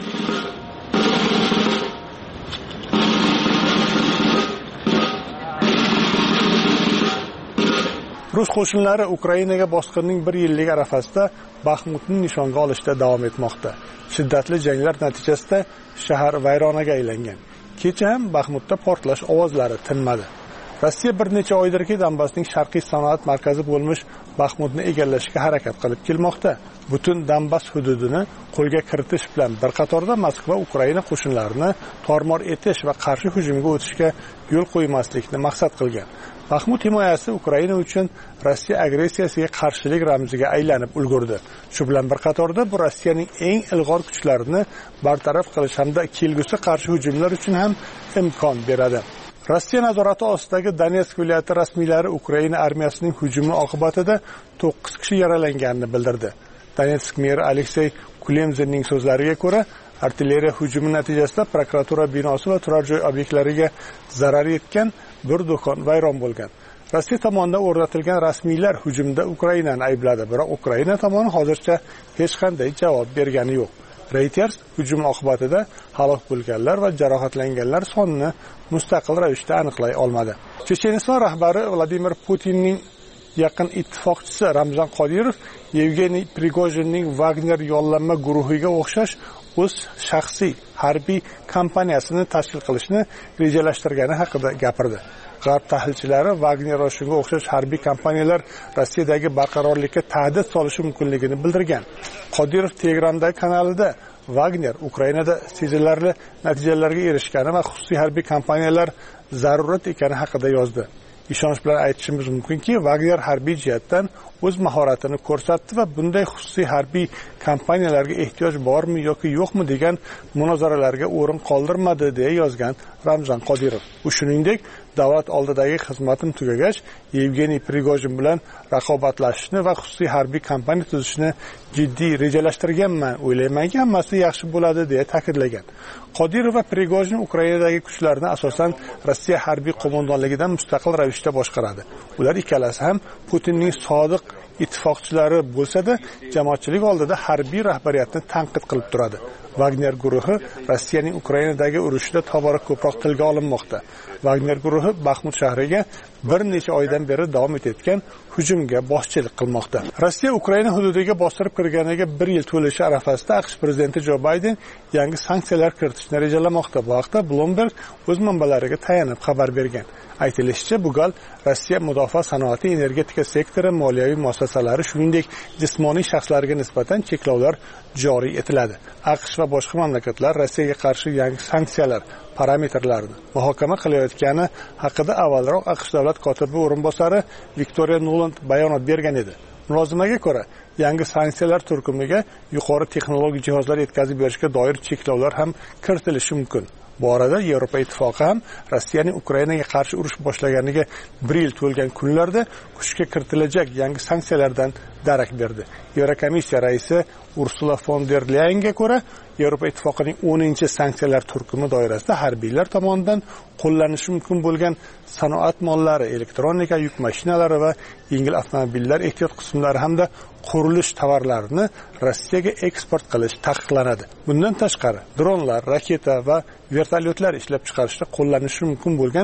Rus qo'shinlari Ukrainaga bosqinning 1 yillik arafasida Baxmutni nishonga olishda davom etmoqda. Shiddatli janglar natijasida shahar vayronaga aylangan. Kecha ham Baxmutda portlash ovozlari tinmadi. Rossiya bir necha oydirki Donbassning sharqiy sanoat markazi bo'lmish Baxmutni egallashga harakat qilib kelmoqda. Butun Donbass hududini qo'lga kiritish bilan bir qatorda Moskva Ukraina qo'shinlarini tormor etish va qarshi hujumga o'tishga yo'l qo'ymaslikni maqsad qilgan. Baxmut himoyasi Ukraina uchun Rossiya agressiyasiga qarshilik ramziga aylanib ulgurdi. Shu bilan bir qatorda bu Rossiyaning eng ilg'or kuchlarini bartaraf qilish hamda kelgusi qarshi hujumlar uchun ham imkon beradi. Rossiya nazorati ostidagi Donetsk viloyati rasmiylari Ukraina armiyasining hujumi oqibatida 9 kishi yaralanganini bildirdi. Donetsk meri Aleksey Kulemzinning so'zlariga ko'ra, artilleriya hujumi natijasida prokuratura binosi va turar joy obyektlariga zarar yetgan, bir do'kon vayron bo'lgan. Rossiya tomonidan o'rnatilgan rasmiylar hujumda Ukrainani aybladi, biroq Ukraina tomoni hozircha hech qanday javob bergani yo'q. Reuters hujum oqibatida halok bo'lganlar va jarohatlanganlar sonini mustaqil ravishda aniqlay olmadi. Checheniston rahbari Vladimir Putinning yaqin ittifoqchisi Ramzan Qodirov Yevgeniy Prigojinning Wagner yollanma guruhiga o'xshash o'z shaxsiy harbiy kompaniyasini tashkil qilishni rejalashtirgani haqida gapirdi. G'arb tahlilchilari Wagner va shunga o'xshash harbiy kompaniyalar Rossiyadagi barqarorlikka tahdid solishi mumkinligini bildirgan. Qodirov Telegramdagi kanalida Wagner Ukrainada sezilarli natijalarga erishgani va xususiy harbiy kompaniyalar zarurat ekani haqida yozdi. Ishonch bilan aytishimiz mumkinki, Wagner harbiy jihatdan o'z mahoratini ko'rsatdi va bunday xususiy harbiy kompaniyalarga ehtiyoj bormi yoki yo'qmi degan munozaralarga o'rin qoldirmadi deya yozgan Ramzan Qodirov. U shuningdek, davlat oldidagi xizmatim tugagach, Yevgeniy Prigojin bilan raqobatlashishni va xususiy harbiy kompaniya tuzishni jiddiy rejalashtirganman, o'ylaymanki, hammasi yaxshi bo'ladi deya ta'kidlagan. Qodirov va Prigojin Ukrainadagi kuchlarni asosan Rossiya harbiy qo'mondonligidan mustaqil ravishda boshqaradi. Ular ikkalasi ham Putinning sodiq ittifoqchilari bo'lsa-da, jamoatchilik oldida harbiy rahbariyatni tanqid qilib turadi. Wagner guruhi Rossiyaning Ukrainadagi urushida tobora ko'proq tilga olinmoqda. Wagner guruhi Baxmut shahriga bir necha oydan beri davom etayotgan hujumga boshchilik qilmoqda. Rossiya Ukraina hududiga bostirib kirganiga 1 yil to'lishi arafasida AQSh prezidenti Jo Bayden yangi sanksiyalar kiritishni rejalamoqda. Bu haqda Bloomberg o'z manbalariga tayanib xabar bergan. Aytilishicha, bu gal Rossiya mudofaa sanoati, energetika sektori, moliyaviy muassasalari, shuningdek jismoniy shaxslarga nisbatan cheklovlar joriy etiladi. AQSh va boshqa mamlakatlar Rossiyaga qarshi yangi sanksiyalar parametrlarini muhokama qilayotgani haqida avvalroq AQSh davlat kotibi o'rinbosari Victoria Nuland bayonot bergan edi. Mulozimaga ko'ra, yangi sanksiyalar turkumiga yuqori texnologik jihozlar yetkazib berishga doir cheklovlar ham kiritilishi mumkin. Bu orada Yevropa ittifoqi ham Rossiyaning Ukrainaga qarshi urush boshlaganiga 1 yil to'lgan kunlarda kuchga kiritilajak yangi sanksiyalardan darak berdi. Yevrokomissiya raisi Ursula von der Leyenga ko'ra, Yevropa ittifoqining 10-sanksiyalar turkumi doirasida harbiylar tomonidan qo'llanishi mumkin bo'lgan sanoat mollari, elektronika, yuk mashinalari va yengil avtomobillar ehtiyot qismlari hamda qurilish tovarlarini Rossiyaga eksport qilish taqiqlanadi. Bundan tashqari, dronlar, raketa va vertolyotlar ishlab chiqarishda qo'llanishi mumkin bo'lgan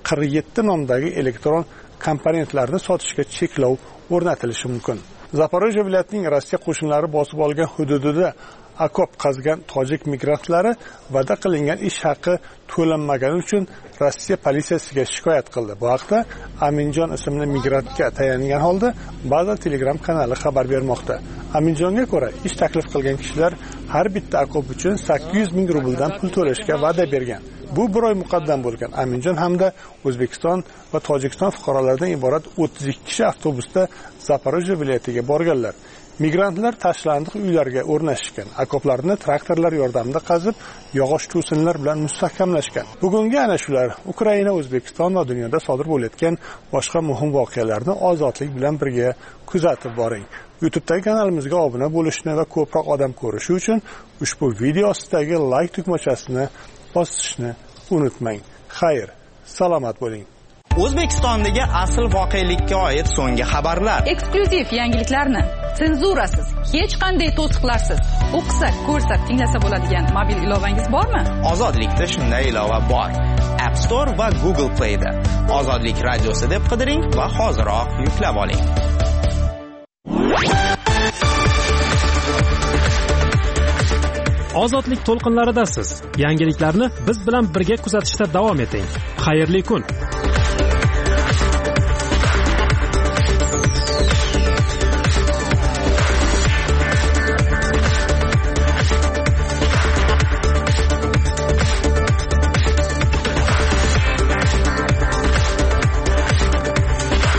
47 nomdagi elektron komponentlarni sotishga cheklov o'rnatilishi mumkin. Zaporojye viloyatining Rossiya qo'shinlari bosib olgan hududida okop qazgan tojik migrantlari va'da qilingan ish haqi to'lanmagani uchun Rossiya politsiyasiga shikoyat qildi. Bu haqda Aminjon ismli migrantga tayangan holda Baza Telegram kanali xabar bermoqda. Aminjonga ko'ra, ish taklif qilgan kishilar har bitta okop uchun 800 ming rubldan pul to'lashga va'da bergan. Bu bir oy muqaddam bo'lgan. Aminjon hamda O'zbekiston va Tojikiston fuqarolaridan iborat 32 kishi avtobusda Zaporojye viloyatiga borganlar. Migrantlar tashlandiq uylarga o'rnashgan, okoplarni traktorlar yordamida qazib, yog'och to'sinlar bilan mustahkamlashgan. Bugungi ana shular Ukraina, O'zbekiston va dunyoda sodir bo'layotgan boshqa muhim voqealarni ozodlik bilan birga kuzatib boring. YouTube'dagi kanalimizga obuna bo'lishni va ko'proq odam ko'rishi uchun ushbu video ostidagi like tugmachasini bosishni unutmang. Xayr, salomat bo'ling. O'zbekistondagi asl voqelikka oid so'nggi xabarlar. Eksklyuziv yangiliklarni senzurasiz, hech qanday to'siqlarsiz o'qisa, ko'rsa, tinglasa bo'ladigan mobil ilovangiz bormi? Ozodlikda shunday ilova bor. App Store va Google Play da. Ozodlik radiosi deb qidiring va hoziroq yuklab oling. Ozodlik to'lqinlaridasiz. Yangiliklarni biz bilan birga kuzatishda davom eting. Xayrli kun.